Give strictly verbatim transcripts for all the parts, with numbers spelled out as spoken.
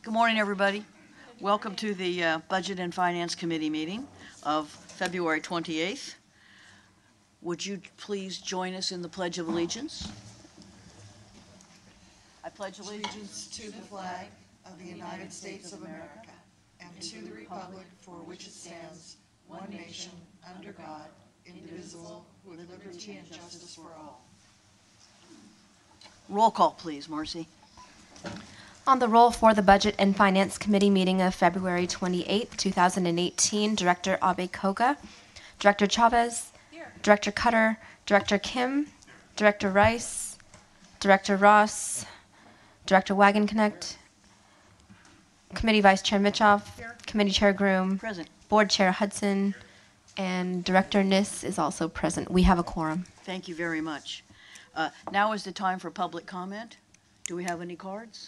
Good morning, everybody. Welcome to the uh, Budget and Finance Committee meeting of February twenty-eighth. Would you please join us in the Pledge of Allegiance? I pledge allegiance to the flag of the United States of America and to the republic for which it stands, one nation, under God, indivisible, with liberty and justice for all. Roll call, please, Marcy. On the roll for the Budget and Finance Committee meeting of February twenty-eighth, two thousand eighteen, Director Abe Koga, Director Chavez, Here. Director Cutter, Director Kim, Director Rice, Director Ross, Director Wagenknecht, Committee Vice Chair Mitchoff, Here. Committee Chair Groom, Present. Board Chair Hudson, and Director Niss is also present. We have a quorum. Thank you very much. Uh, now is the time for public comment. Do we have any cards?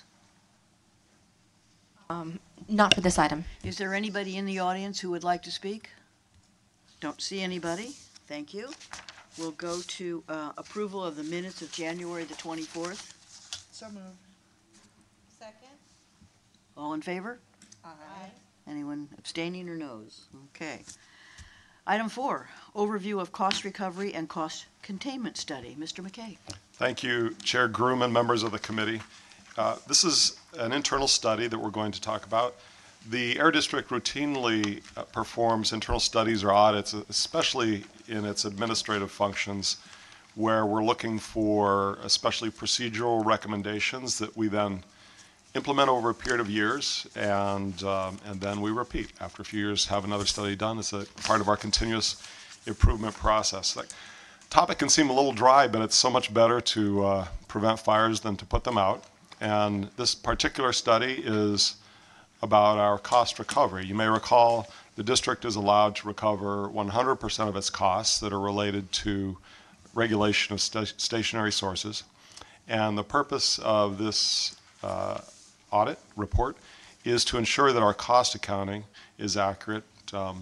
Um, not for this item. Is there anybody in the audience who would like to speak? Don't see anybody. Thank you. We'll go to uh, approval of the minutes of January the twenty-fourth. So moved. Second. All in favor? Aye. Anyone abstaining or noes? Okay. Item four, overview of cost recovery and cost containment study. Mister McKay. Thank you, Chair Groom and members of the committee. Uh, this is an internal study that we're going to talk about. The Air District routinely uh, performs internal studies or audits, especially in its administrative functions, where we're looking for especially procedural recommendations that we then implement over a period of years, and um, and then we repeat. After a few years, have another study done. It's a part of our continuous improvement process. Like, topic can seem a little dry, but it's so much better to uh, prevent fires than to put them out. And this particular study is about our cost recovery. You may recall the district is allowed to recover one hundred percent of its costs that are related to regulation of sta stationary sources. And the purpose of this uh, audit report is to ensure that our cost accounting is accurate, um,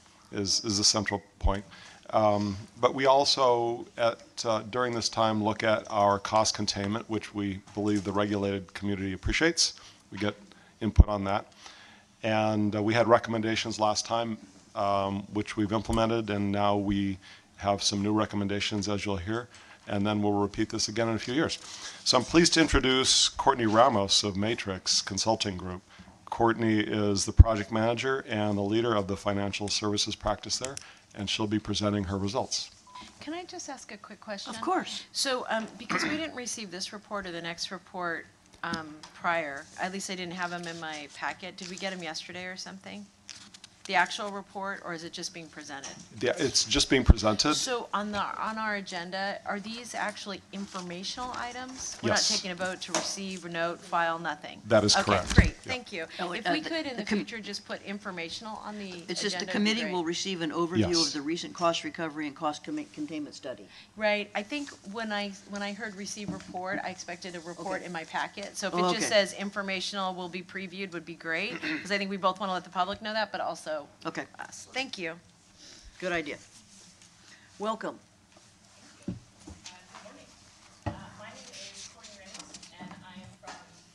is, is the central point. Um, but we also, at, uh, during this time, look at our cost containment, which we believe the regulated community appreciates. We get input on that. And uh, we had recommendations last time, um, which we've implemented, and now we have some new recommendations, as you'll hear, and then we'll repeat this again in a few years. So I'm pleased to introduce Courtney Ramos of Matrix Consulting Group. Courtney is the project manager and the leader of the financial services practice there, and she'll be presenting her results. Can I just ask a quick question? Of course. So, um, because we didn't receive this report or the next report um, prior, at least I didn't have them in my packet. Did we get them yesterday or something? The actual report, or is it just being presented? Yeah, it's just being presented. So on the on our agenda, are these actually informational items? We're Yes. not taking a vote to receive, note, file, nothing. That is okay, correct. Great, Yeah. thank you. Oh, If uh, we the- could in the the com- future just put informational on the It's just the agenda, it'd be committee great. will receive an overview Yes. of the recent cost recovery and cost com containment study. Right. I think when I when I heard receive report, I expected a report Okay. in my packet. So if Oh, it just okay. says informational will be previewed would be great, because I think we both want to let the public know that, but also Okay, us. Thank you. good idea. Welcome. Uh, my name is Courtney Ramos, and I am from.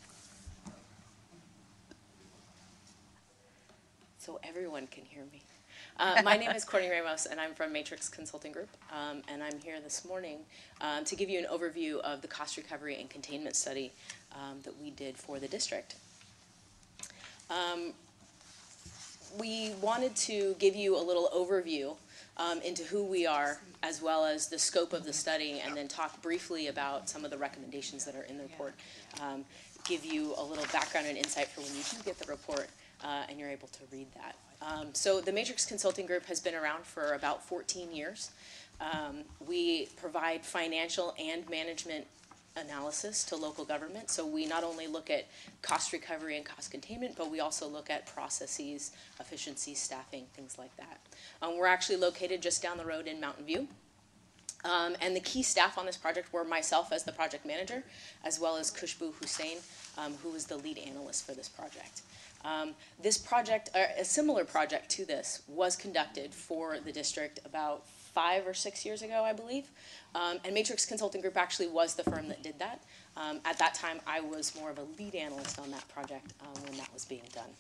So everyone can hear me. Uh, my name is Courtney Ramos, and I'm from Matrix Consulting Group, um, and I'm here this morning um, to give you an overview of the cost recovery and containment study um, that we did for the district. Um, we wanted to give you a little overview um, into who we are, as well as the scope of the study, and then talk briefly about some of the recommendations that are in the report. Um, give you a little background and insight for when you do get the report uh, and you're able to read that. Um, so the Matrix Consulting Group has been around for about fourteen years. Um, we provide financial and management analysis to local government. So we not only look at cost recovery and cost containment, but we also look at processes, efficiency, staffing, things like that. Um, we're actually located just down the road in Mountain View. Um, and the key staff on this project were myself as the project manager, as well as Kushbu Hussain, um, who was the lead analyst for this project. Um, this project, uh, a similar project to this, was conducted for the district about five or six years ago, I believe. Um, and Matrix Consulting Group actually was the firm that did that. Um, at that time, I was more of a lead analyst on that project um, when that was being done.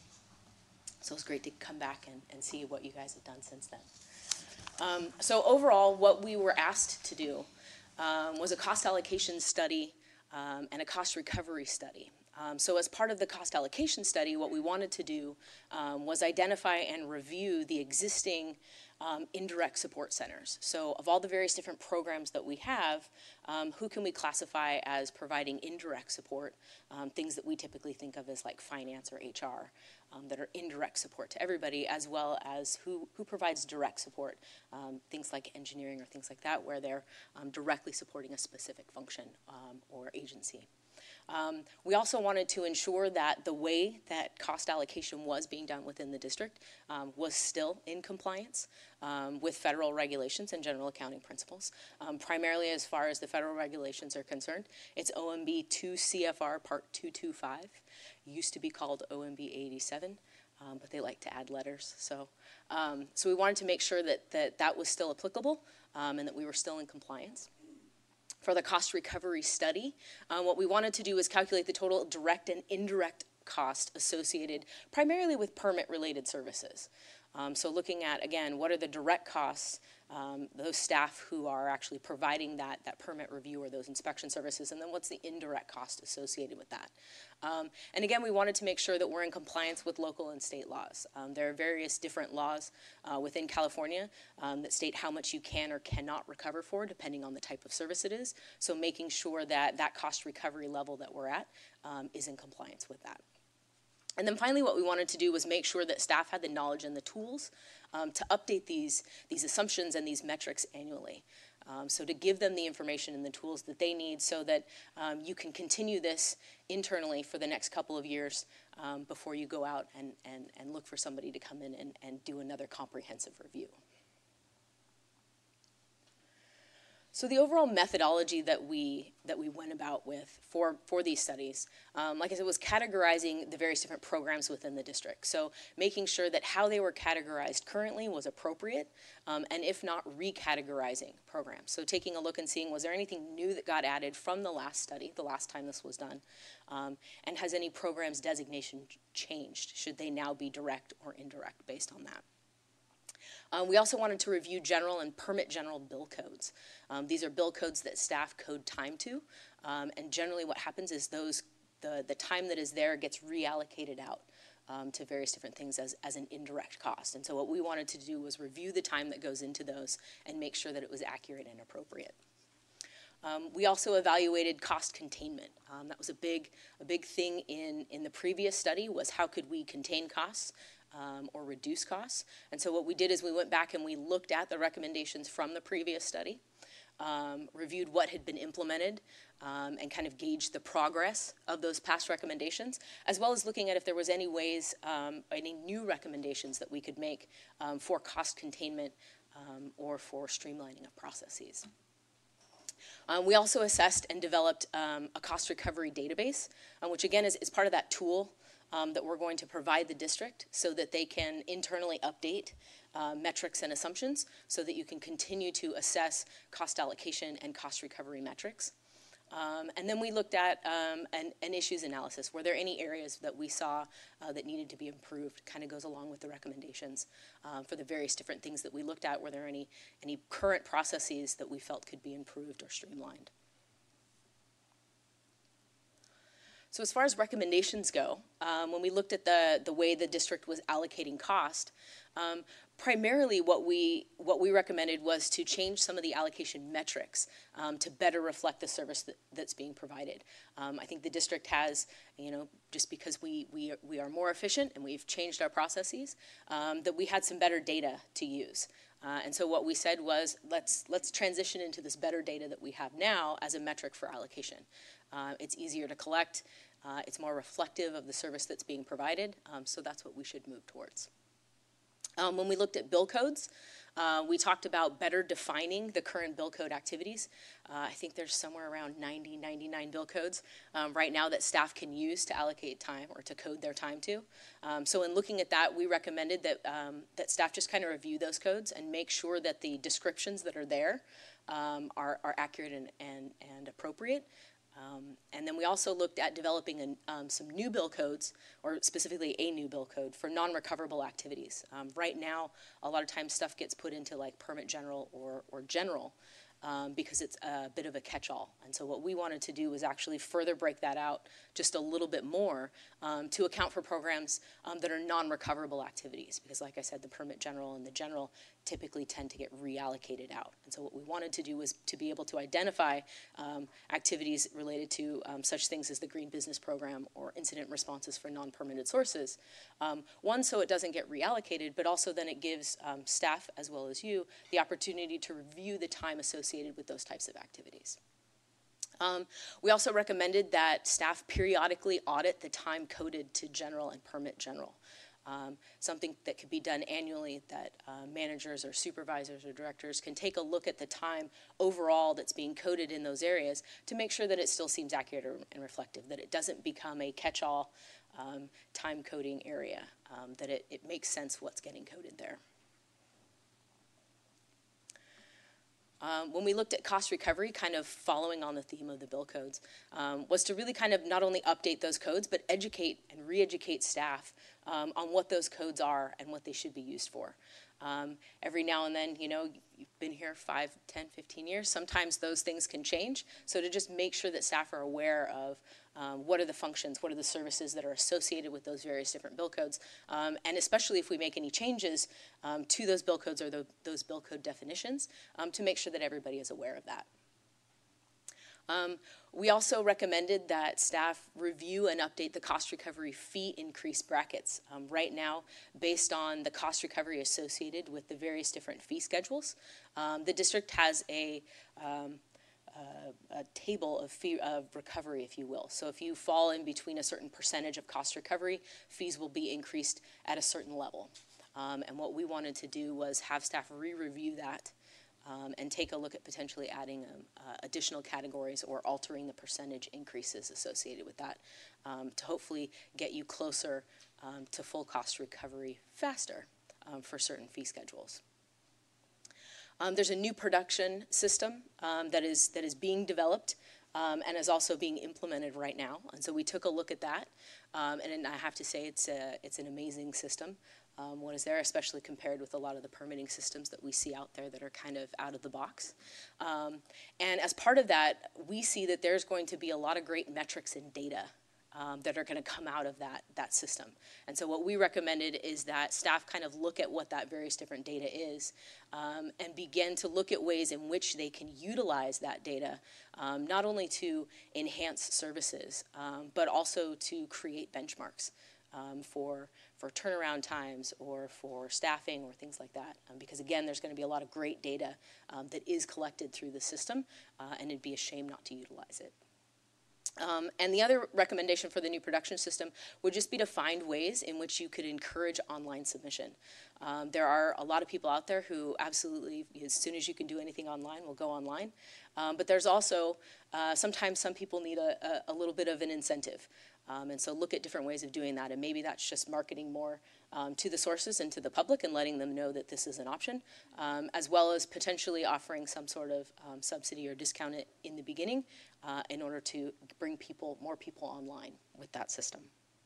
So it's great to come back and, and see what you guys have done since then. Um, so overall, what we were asked to do um, was a cost allocation study um, and a cost recovery study. Um, so as part of the cost allocation study, what we wanted to do um, was identify and review the existing um, indirect support centers. So of all the various different programs that we have, um, who can we classify as providing indirect support, um, things that we typically think of as like finance or H R, um, that are indirect support to everybody, as well as who, who provides direct support, um, things like engineering or things like that, where they're um, directly supporting a specific function um, or agency. Um, we also wanted to ensure that the way that cost allocation was being done within the district um, was still in compliance um, with federal regulations and general accounting principles. Um, primarily as far as the federal regulations are concerned, it's O M B two C F R Part two twenty-five. Used to be called O M B eighty-seven, um, but they like to add letters. So, um, so we wanted to make sure that that, that was still applicable um, and that we were still in compliance. For the cost recovery study, um, what we wanted to do was calculate the total direct and indirect cost associated primarily with permit-related services. Um, so looking at, again, what are the direct costs, um, those staff who are actually providing that, that permit review or those inspection services, and then what's the indirect cost associated with that. Um, and again, we wanted to make sure that we're in compliance with local and state laws. Um, there are various different laws uh, within California um, that state how much you can or cannot recover for, depending on the type of service it is. So making sure that that cost recovery level that we're at um, is in compliance with that. And then finally, what we wanted to do was make sure that staff had the knowledge and the tools um, to update these, these assumptions and these metrics annually. Um, so to give them the information and the tools that they need so that um, you can continue this internally for the next couple of years um, before you go out and, and, and look for somebody to come in and, and do another comprehensive review. So the overall methodology that we that we went about with for, for these studies, um, like I said, was categorizing the various different programs within the district. So making sure that how they were categorized currently was appropriate, um, and if not, recategorizing programs. So taking a look and seeing, was there anything new that got added from the last study, the last time this was done, um, and has any program's designation changed? Should they now be direct or indirect based on that? Um, we also wanted to review general and permit general bill codes. Um, these are bill codes that staff code time to, um, and generally what happens is those the, the time that is there gets reallocated out um, to various different things as, as an indirect cost. And so what we wanted to do was review the time that goes into those and make sure that it was accurate and appropriate. Um, we also evaluated cost containment. Um, that was a big, a big thing in, in the previous study, was how could we contain costs um, or reduce costs. And so what we did is we went back and we looked at the recommendations from the previous study, um, reviewed what had been implemented, um, and kind of gauged the progress of those past recommendations, as well as looking at if there was any ways, um, any new recommendations that we could make um, for cost containment um, or for streamlining of processes. Um, we also assessed and developed um, a cost recovery database, uh, which again is, is part of that tool um, that we're going to provide the district so that they can internally update uh, metrics and assumptions so that you can continue to assess cost allocation and cost recovery metrics. Um, and then we looked at um, an, an issues analysis. Were there any areas that we saw uh, that needed to be improved? Kind of goes along with the recommendations um, for the various different things that we looked at. Were there any, any current processes that we felt could be improved or streamlined? So as far as recommendations go, um, when we looked at the, the way the district was allocating cost, um, primarily what we, what we recommended was to change some of the allocation metrics um, to better reflect the service that, that's being provided. Um, I think the district has, you know, just because we, we, we are more efficient and we've changed our processes, um, that we had some better data to use. Uh, and so what we said was, let's, let's transition into this better data that we have now as a metric for allocation. Uh, it's easier to collect, uh, it's more reflective of the service that's being provided, um, so that's what we should move towards. Um, when we looked at bill codes, uh, we talked about better defining the current bill code activities. Uh, I think there's somewhere around ninety, ninety-nine bill codes um, right now that staff can use to allocate time or to code their time to. Um, so in looking at that, we recommended that, um, that staff just kind of review those codes and make sure that the descriptions that are there um, are, are accurate and, and, and appropriate. Um, and then we also looked at developing an, um, some new bill codes, or specifically a new bill code for non-recoverable activities. Um, right now, a lot of times stuff gets put into like permit general or, or general um, because it's a bit of a catch-all. And so what we wanted to do was actually further break that out just a little bit more um, to account for programs um, that are non-recoverable activities. Because like I said, the permit general and the general typically tend to get reallocated out. And so what we wanted to do was to be able to identify um, activities related to um, such things as the Green Business Program or incident responses for non-permitted sources. Um, one, so it doesn't get reallocated, but also then it gives um, staff, as well as you, the opportunity to review the time associated with those types of activities. Um, we also recommended that staff periodically audit the time coded to general and permit general. Um, something that could be done annually, that uh, managers or supervisors or directors can take a look at the time overall that's being coded in those areas to make sure that it still seems accurate and reflective, that it doesn't become a catch-all um, time coding area, um, that it, it makes sense what's getting coded there. Um, when we looked at cost recovery, kind of following on the theme of the bill codes, um, was to really kind of not only update those codes, but educate and re-educate staff um, on what those codes are and what they should be used for. Um, every now and then, you know, you've been here five, ten, fifteen years, sometimes those things can change. So to just make sure that staff are aware of um, what are the functions, what are the services that are associated with those various different bill codes, um, and especially if we make any changes um, to those bill codes or the, those bill code definitions, um, to make sure that everybody is aware of that. Um, we also recommended that staff review and update the cost recovery fee increase brackets. Um, right now, based on the cost recovery associated with the various different fee schedules, um, the district has a, um, a, a table of fee of recovery, if you will. So if you fall in between a certain percentage of cost recovery, fees will be increased at a certain level. Um, and what we wanted to do was have staff re-review that Um, and take a look at potentially adding um, uh, additional categories or altering the percentage increases associated with that um, to hopefully get you closer um, to full cost recovery faster um, for certain fee schedules. Um, there's a new production system um, that is that is being developed um, and is also being implemented right now. And so we took a look at that, um, and, and I have to say it's a, it's an amazing system. Um, what is there, especially compared with a lot of the permitting systems that we see out there that are kind of out of the box. Um, and as part of that, we see that there's going to be a lot of great metrics and data um, that are going to come out of that, that system. And so what we recommended is that staff kind of look at what that various different data is um, and begin to look at ways in which they can utilize that data, um, not only to enhance services, um, but also to create benchmarks. Um, for, for turnaround times or for staffing or things like that. Um, because again, there's going to be a lot of great data um, that is collected through the system, uh, and it'd be a shame not to utilize it. Um, and the other recommendation for the new production system would just be to find ways in which you could encourage online submission. Um, there are a lot of people out there who absolutely, as soon as you can do anything online, will go online. Um, but there's also, uh, sometimes some people need a, a, a little bit of an incentive. Um, and so look at different ways of doing that. And maybe that's just marketing more um, to the sources and to the public and letting them know that this is an option, um, as well as potentially offering some sort of um, subsidy or discount it in the beginning uh, in order to bring people, more people online with that system.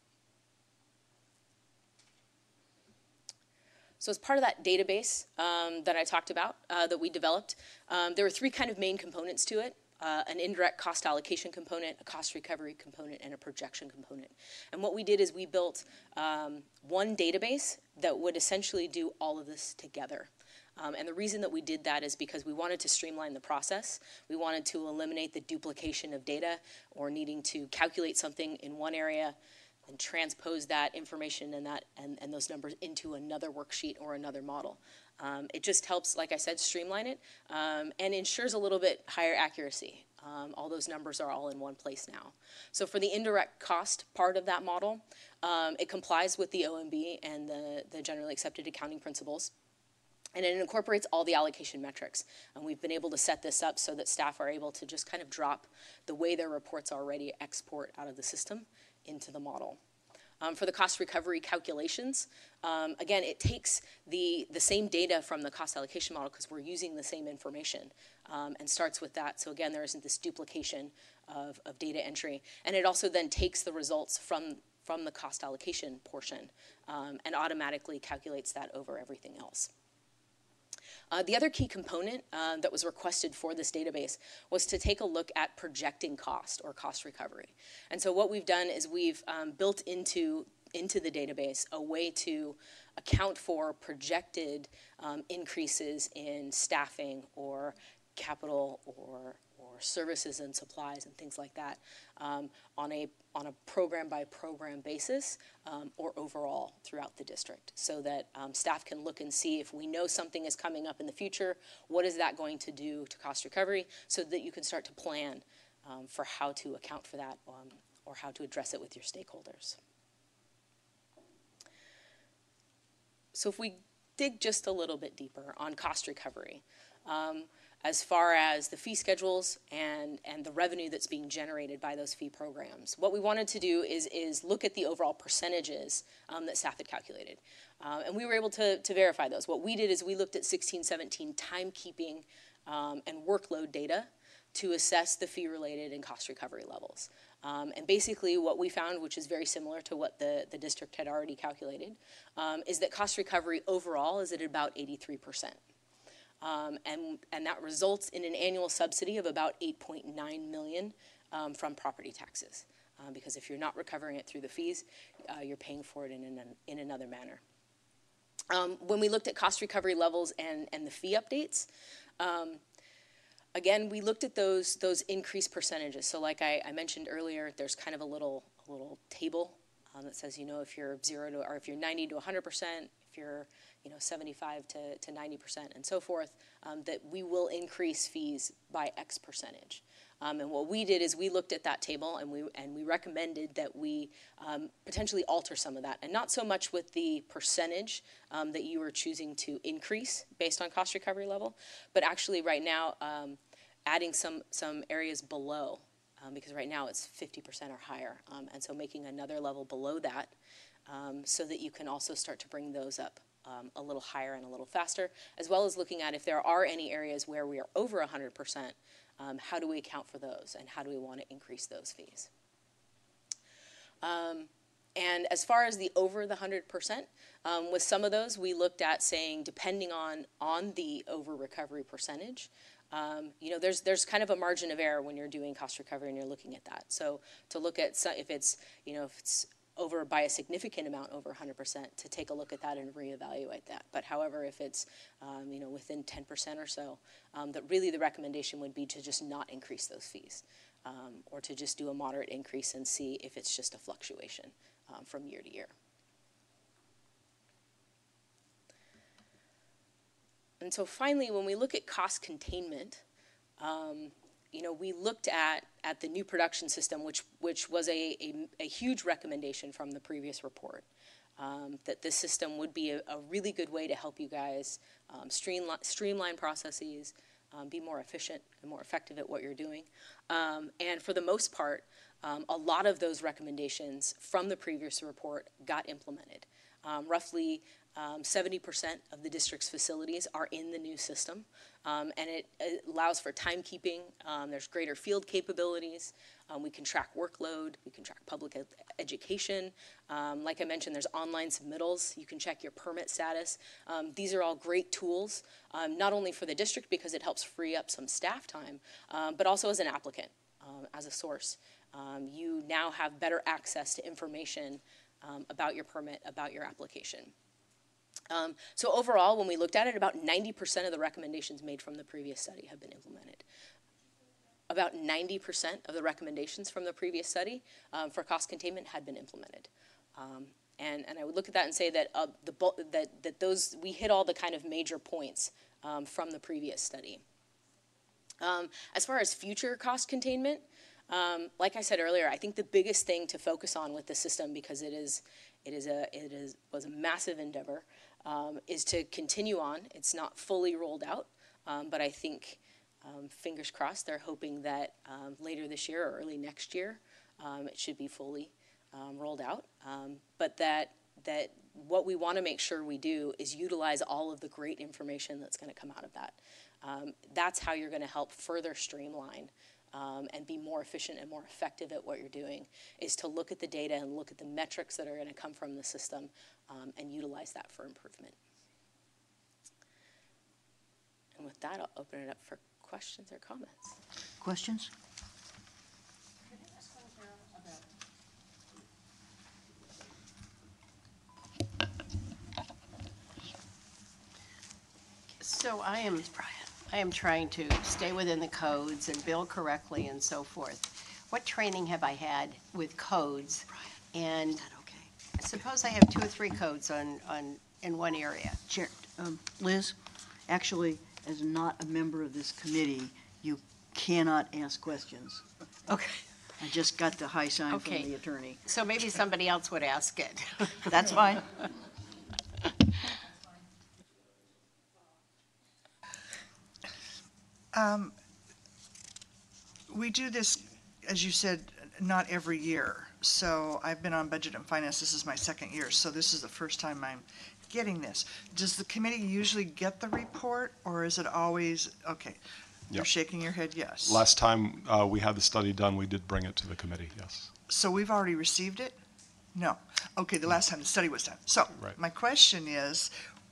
So as part of that database um, that I talked about, uh, that we developed, um, there were three kind of main components to it. Uh, an indirect cost allocation component, a cost recovery component, and a projection component. And what we did is we built um, one database that would essentially do all of this together. Um, and the reason that we did that is because we wanted to streamline the process. We wanted to eliminate the duplication of data or needing to calculate something in one area and transpose that information and, that, and, and those numbers into another worksheet or another model. Um, it just helps, like I said, streamline it um, and ensures a little bit higher accuracy. Um, all those numbers are all in one place now. So for the indirect cost part of that model, Um, it complies with the O M B and the, the generally accepted accounting principles. And it incorporates all the allocation metrics. And we've been able to set this up so that staff are able to just kind of drop the way their reports already export out of the system into the model. Um, for the cost recovery calculations, um, again, it takes the, the same data from the cost allocation model because we're using the same information um, and starts with that. So again, there isn't this duplication of, of data entry. And it also then takes the results from, from the cost allocation portion um, and automatically calculates that over everything else. Uh, the other key component uh, that was requested for this database was to take a look at projecting cost or cost recovery. And so what we've done is we've um, built into, into the database a way to account for projected um, increases in staffing or capital or, or services and supplies and things like that um, on a on a program by program basis um, or overall throughout the district, so that um, staff can look and see if we know something is coming up in the future, what is that going to do to cost recovery, so that you can start to plan um, for how to account for that um, or how to address it with your stakeholders. So if we dig just a little bit deeper on cost recovery, um, as far as the fee schedules and, and the revenue that's being generated by those fee programs. What we wanted to do is, is look at the overall percentages um, that staff had calculated. Uh, and we were able to, to verify those. What we did is we looked at sixteen seventeen timekeeping um, and workload data to assess the fee-related and cost recovery levels. Um, and basically what we found, which is very similar to what the, the district had already calculated, um, is that cost recovery overall is at about eighty-three percent. Um, and, and that results in an annual subsidy of about eight point nine million dollars um, from property taxes. Um, because if you're not recovering it through the fees, uh, you're paying for it in, an, in another manner. Um, when we looked at cost recovery levels and, and the fee updates, um, again, we looked at those, those increased percentages. So like I, I mentioned earlier, there's kind of a little, a little table um, that says, you know, if you're zero to, or if you're ninety to one hundred percent, if you're you know, seventy-five to ninety percent and so forth, um, that we will increase fees by X percentage. Um, and what we did is we looked at that table and we, and we recommended that we um, potentially alter some of that. And not so much with the percentage um, that you were choosing to increase based on cost recovery level, but actually right now um, adding some, some areas below, um, because right now it's fifty percent or higher. Um, and so making another level below that um, so that you can also start to bring those up Um, a little higher and a little faster, as well as looking at if there are any areas where we are over one hundred percent, um, how do we account for those and how do we want to increase those fees? Um, and as far as the over the one hundred percent, um, with some of those we looked at saying depending on, on the over recovery percentage, um, you know, there's, there's kind of a margin of error when you're doing cost recovery and you're looking at that. So to look at so if it's, you know, if it's over by a significant amount, over one hundred percent, to take a look at that and reevaluate that. But however, if it's um, you know, within ten percent or so, um, that really the recommendation would be to just not increase those fees, um, or to just do a moderate increase and see if it's just a fluctuation um, from year to year. And so finally, when we look at cost containment, um, you know, we looked at, at the new production system, which, which was a, a, a huge recommendation from the previous report, um, that this system would be a, a really good way to help you guys um, streamline, streamline processes, um, be more efficient and more effective at what you're doing. Um, and for the most part, um, a lot of those recommendations from the previous report got implemented. Um, roughly Um, seventy percent of the district's facilities are in the new system, um, and it, it allows for timekeeping. Um, there's greater field capabilities. Um, we can track workload. We can track public ed education. Um, like I mentioned, there's online submittals. You can check your permit status. Um, these are all great tools, um, not only for the district because it helps free up some staff time, um, but also as an applicant, um, as a source. Um, you now have better access to information um, about your permit, about your application. Um, so overall, when we looked at it, about ninety percent of the recommendations made from the previous study have been implemented. About ninety percent of the recommendations from the previous study um, for cost containment had been implemented. Um, and, and I would look at that and say that, uh, the, that, that those, we hit all the kind of major points um, from the previous study. Um, as far as future cost containment, Um, like I said earlier, I think the biggest thing to focus on with the system, because it is, it is a, it is was a massive endeavor, um, is to continue on. It's not fully rolled out, um, but I think, um, fingers crossed, they're hoping that um, later this year or early next year, um, it should be fully um, rolled out. Um, but that that what we want to make sure we do is utilize all of the great information that's going to come out of that. Um, that's how you're going to help further streamline um, and be more efficient and more effective at what you're doing, is to look at the data and look at the metrics that are going to come from the system um, and utilize that for improvement. And with that, I'll open it up for questions or comments. Questions? So I am, I am trying to stay within the codes and bill correctly and so forth. What training have I had with codes? And Is that okay? suppose I have two or three codes on, on, in one area. Chair, um, Liz, actually, as not a member of this committee, you cannot ask questions. Okay. I just got the high sign from Okay. the attorney. So maybe somebody else would ask it. That's fine. Um, we do this, as you said, not every year. So I've been on budget and finance. This is my second year. So this is the first time I'm getting this. Does the committee usually get the report, or is it always, okay, you're Yep. shaking your head, yes. Last time uh, we had the study done, we did bring it to the committee, yes. So we've already received it? No. Okay, the last time the study was done. So Right. my question is,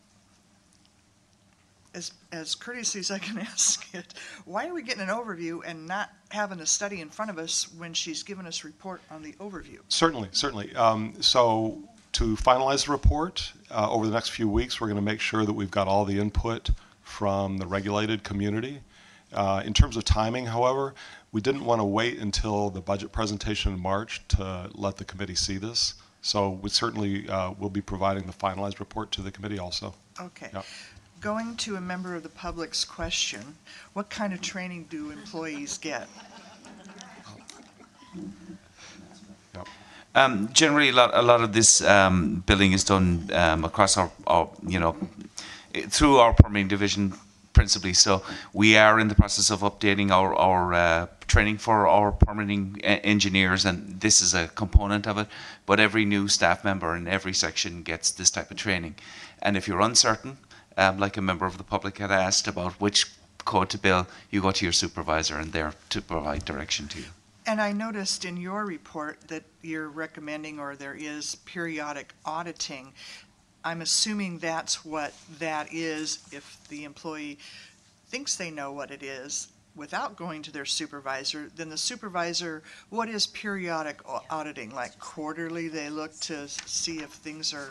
as, as courteously as I can ask it, why are we getting an overview and not having a study in front of us when she's given us report on the overview? Certainly, certainly. Um, So to finalize the report, uh, over the next few weeks, we're going to make sure that we've got all the input from the regulated community. Uh, In terms of timing, however, we didn't want to wait until the budget presentation in March to let the committee see this. So we certainly uh, will be providing the finalized report to the committee also. Okay. Yep. Going to a member of the public's question, what kind of training do employees get? Yep. Um, generally, a lot, a lot of this um, billing is done um, across our, our, you know, i- through our permitting division principally. So we are in the process of updating our, our uh, training for our permitting e- engineers, and this is a component of it. But every new staff member in every section gets this type of training. And if you're uncertain, um, like a member of the public had asked about which code to bill, you go to your supervisor and they're to provide direction to you. And I noticed in your report that you're recommending, or there is periodic auditing. I'm assuming that's what that is if the employee thinks they know what it is without going to their supervisor. Then the supervisor, what is periodic au- auditing? Like quarterly, they look to see if things are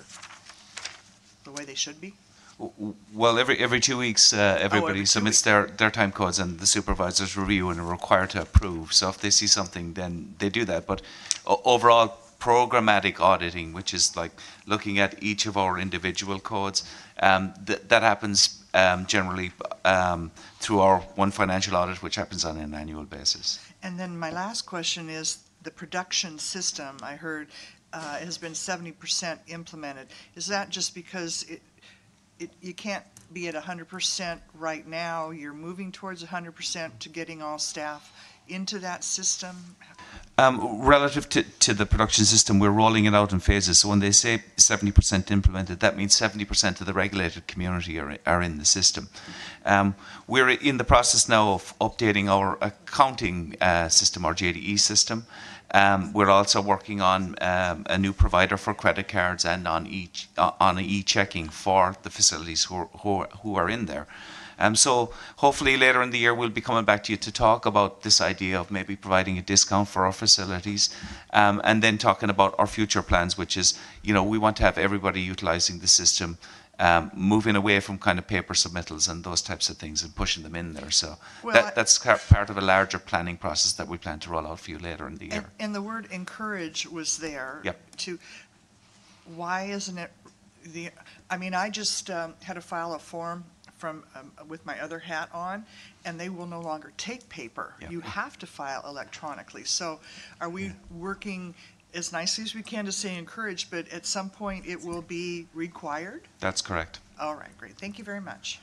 the way they should be? W- Well, every every two weeks, uh, everybody every two submits weeks. their, their time codes, and the supervisors review and are required to approve. So if they see something, then they do that. But o- overall, programmatic auditing, which is like looking at each of our individual codes, um, th- that happens um, generally um, through our one financial audit, which happens on an annual basis. And then my last question is the production system, I heard, uh, has been seventy percent implemented. Is that just because it, it, you can't be at one hundred percent right now? You're moving towards one hundred percent to getting all staff into that system? Um, relative to, to the production system, we're rolling it out in phases. So when they say seventy percent implemented, that means seventy percent of the regulated community are, are in the system. Um, we're in the process now of updating our accounting uh, system, our J D E system. Um, we're also working on um, a new provider for credit cards and on e uh, on e-checking for the facilities who are, who are, who are in there. Um, so hopefully later in the year we'll be coming back to you to talk about this idea of maybe providing a discount for our facilities, um, and then talking about our future plans, which is, you know, we want to have everybody utilizing the system, um, moving away from kind of paper submittals and those types of things and pushing them in there. So Well, that, I- that's car- part of a larger planning process that we plan to roll out for you later in the year. And, and the word encourage was there. Yep. To, why isn't it the, I mean, I just um, had to file a form from, um, with my other hat on, and they will no longer take paper. Yeah. You have to file electronically. So are we working as nicely as we can to say encourage, but at some point it will be required? That's correct. All right, great. Thank you very much.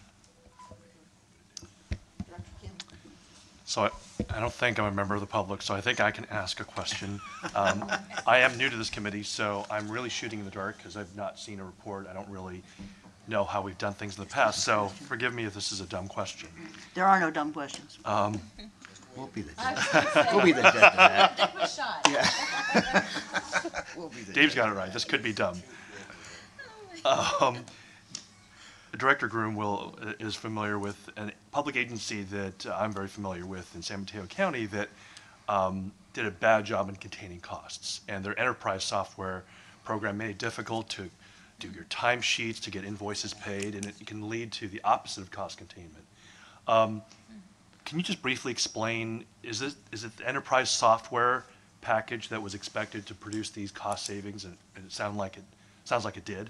So I, I don't think I'm a member of the public, so I think I can ask a question. Um, I am new to this committee, so I'm really shooting in the dark because I've not seen a report. I don't really know how we've done things in the past, so forgive me if this is a dumb question. There are no dumb questions. Um, We'll be the judge. We'll be the judge of that. Take a shot. Yeah. We'll be the Dave's judge. got it right. This could be dumb. Um, Director Groom will, is familiar with a public agency that I'm very familiar with in San Mateo County that um, did a bad job in containing costs. And their enterprise software program made it difficult to do your timesheets, to get invoices paid, and it can lead to the opposite of cost containment. Um, can you just briefly explain, is it, is it the enterprise software package that was expected to produce these cost savings? And it sound like it, sounds like it did.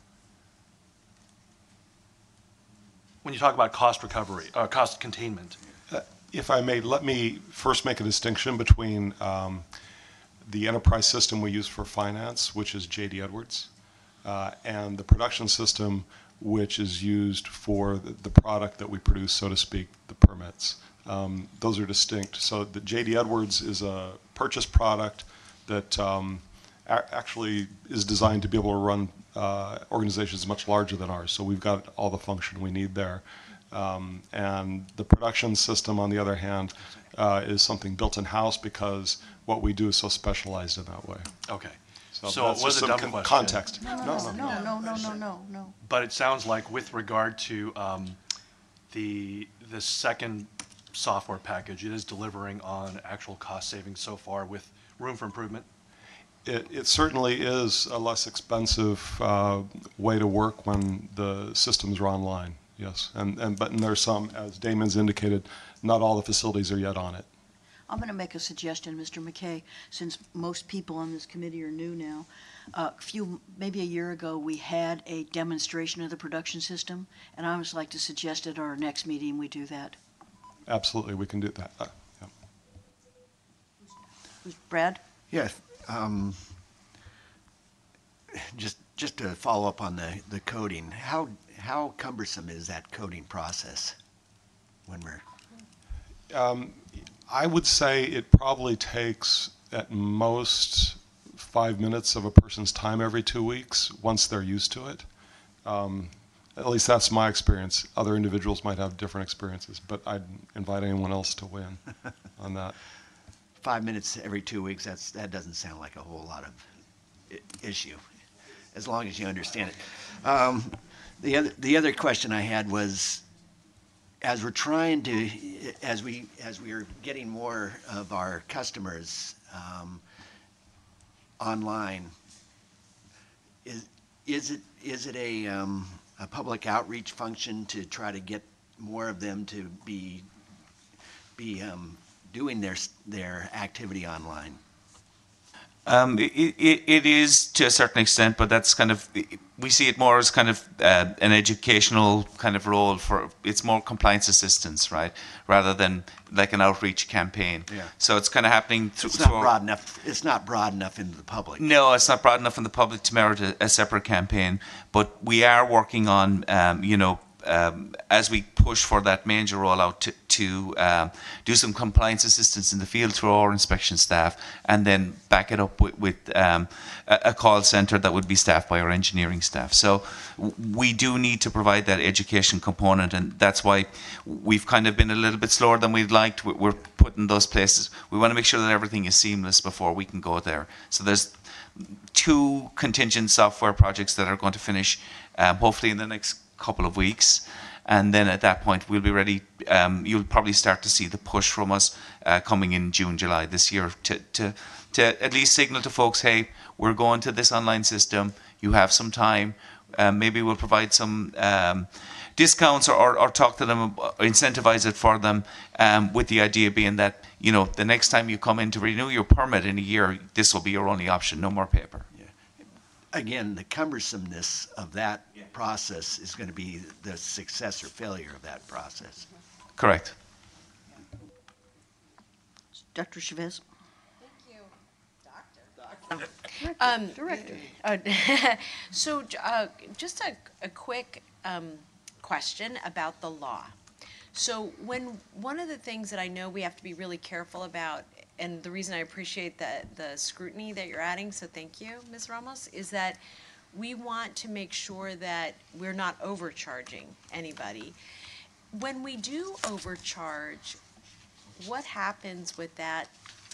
When you talk about cost recovery, uh, cost containment. Uh, If I may, let me first make a distinction between um, the enterprise system we use for finance, which is J D Edwards, uh, and the production system, which is used for the, the product that we produce, so to speak, the permits. Um, those are distinct. So the J D Edwards is a purchase product that um, a- actually is designed to be able to run uh, organizations much larger than ours. So we've got all the function we need there. Um, and the production system, on the other hand, uh, is something built in-house because what we do is so specialized in that way. Okay. So, So that's it was just a some dumb con- question. context. No, no, no, no, no, no, no, no. But it sounds like with regard to um, the, the second software package, it is delivering on actual cost savings so far with room for improvement? It, it certainly is a less expensive uh, way to work when the systems are online, yes. And, and but and there's some, as Damon's indicated, not all the facilities are yet on it. I'm going to make a suggestion, Mister McKay, since most people on this committee are new now. Uh, A few, maybe a year ago, we had a demonstration of the production system, and I would like to suggest at our next meeting we do that. Absolutely, we can do that. Uh, yeah. Brad? Yeah, um, just, just to follow up on the, the coding, how, how cumbersome is that coding process when we're, Um, I would say it probably takes at most five minutes of a person's time every two weeks once they're used to it. Um, at least that's my experience. Other individuals might have different experiences, but I'd invite anyone else to weigh in on that. five minutes every two weeks, that's, that doesn't sound like a whole lot of i- issue, as long as you understand it. Um, the other, the other question I had was, as we're trying to, as we, as we are getting more of our customers um, online, is, is it, is it a, um, a public outreach function to try to get more of them to be, be um, doing their, their activity online? Um, it, it, it is to a certain extent, but that's kind of, we see it more as kind of uh, an educational kind of role for, it's more compliance assistance, right? Rather than like an outreach campaign. Yeah. So it's kind of happening through. It's not broad enough, it's not broad enough into the public. No, it's not broad enough in the public to merit a, a separate campaign, but we are working on, um, you know, um, as we push for that major rollout to, to um, do some compliance assistance in the field through our inspection staff, and then back it up with, with um, a, a call center that would be staffed by our engineering staff. So w- we do need to provide that education component, and that's why we've kind of been a little bit slower than we'd liked. We- We're putting those places. We want to make sure that everything is seamless before we can go there. So there's two contingent software projects that are going to finish um, hopefully in the next couple of weeks, and then at that point we'll be ready. Um, you'll probably start to see the push from us uh, coming in June, July this year to, to to at least signal to folks, hey, we're going to this online system. You have some time. Um, maybe we'll provide some um, discounts or, or, or talk to them, or incentivize it for them, um, with the idea being that, you know, the next time you come in to renew your permit in a year, this will be your only option, no more paper. Again, the cumbersomeness of that process is going to be the success or failure of that process. Correct. Doctor Chavez? Um, Director. uh, So, uh, just a, a quick, um, question about the law. So when, one of the things that I know we have to be really careful about, and the reason I appreciate the, the scrutiny that you're adding, so thank you, Miz Ramos, is that we want to make sure that we're not overcharging anybody. When we do overcharge, what happens with that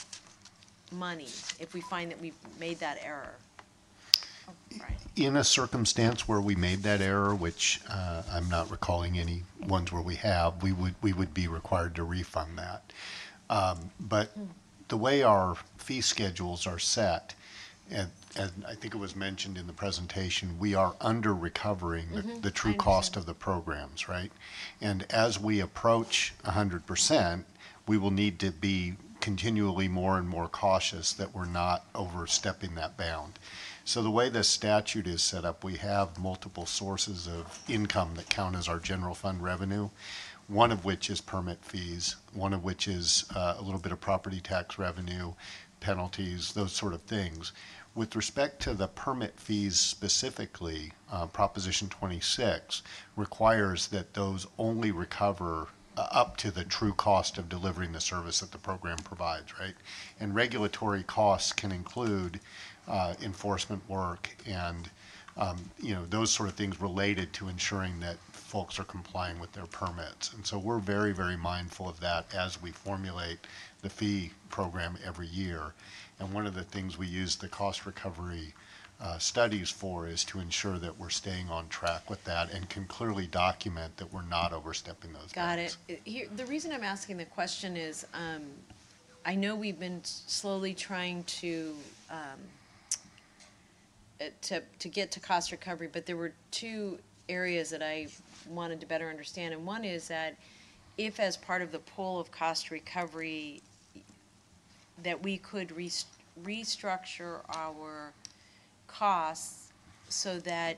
money if we find that we've made that error? Oh, Brian. In a circumstance where we made that error, which uh, I'm not recalling any ones where we have, we would we would be required to refund that. Um, but the way our fee schedules are set, and, and I think it was mentioned in the presentation, we are under recovering the, Mhm, the true I cost understand. of the programs, right? And as we approach one hundred percent, we will need to be continually more and more cautious that we're not overstepping that bound. So the way the statute is set up, we have multiple sources of income that count as our general fund revenue, one of which is permit fees, one of which is uh, a little bit of property tax revenue, penalties, those sort of things. With respect to the permit fees specifically, uh, Proposition twenty-six requires that those only recover uh, up to the true cost of delivering the service that the program provides, right? And regulatory costs can include uh, enforcement work and, um, you know, those sort of things related to ensuring that folks are complying with their permits. And so we're very, very mindful of that as we formulate the fee program every year. And one of the things we use the cost recovery uh, studies for is to ensure that we're staying on track with that and can clearly document that we're not overstepping those Got bounds. it. Here, the reason I'm asking the question is, um, I know we've been slowly trying to, um, uh, to, to get to cost recovery, but there were two areas that I wanted to better understand. And one is that if as part of the pool of cost recovery, that we could res- restructure our costs so that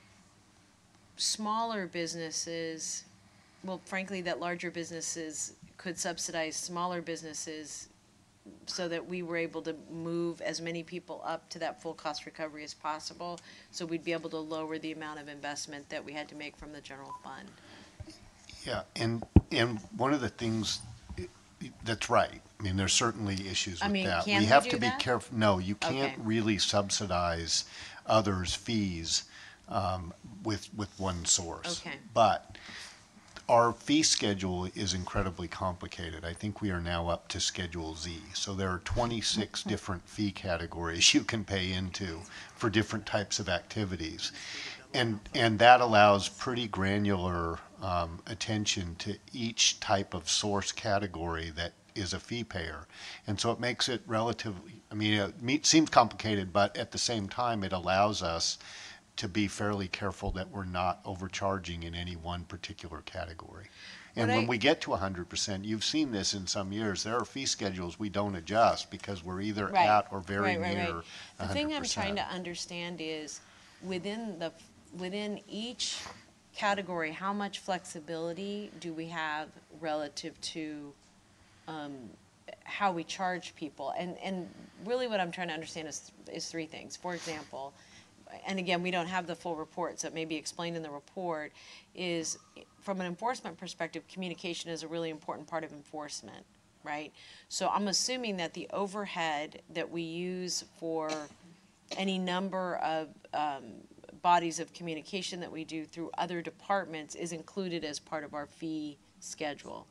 smaller businesses, well, frankly, that larger businesses could subsidize smaller businesses so that we were able to move as many people up to that full cost recovery as possible. So we'd be able to lower the amount of investment that we had to make from the general fund. Yeah, and, and one of the things, that's right. I mean, there's certainly issues I with mean, that. can We we have do to be that? careful, no, you can't Okay. really subsidize others' fees um, with, with one source. Okay. But our fee schedule is incredibly complicated. I think we are now up to Schedule Z. So there are twenty-six different fee categories you can pay into for different types of activities. And, and that allows pretty granular um, attention to each type of source category that is a fee payer. And so it makes it relatively, I mean, it me- seems complicated, but at the same time, it allows us to be fairly careful that we're not overcharging in any one particular category. And What when I- we get to one hundred percent, you've seen this in some years, there are fee schedules we don't adjust because we're either Right, at or very right, right, near right. one hundred percent. The thing I'm trying to understand is, within the, within each category, how much flexibility do we have relative to um, how we charge people? And, and really what I'm trying to understand is, is three things. For example, and again, we don't have the full report, so it may be explained in the report, is from an enforcement perspective, communication is a really important part of enforcement, right? So I'm assuming that the overhead that we use for any number of um, bodies of communication that we do through other departments is included as part of our fee schedule.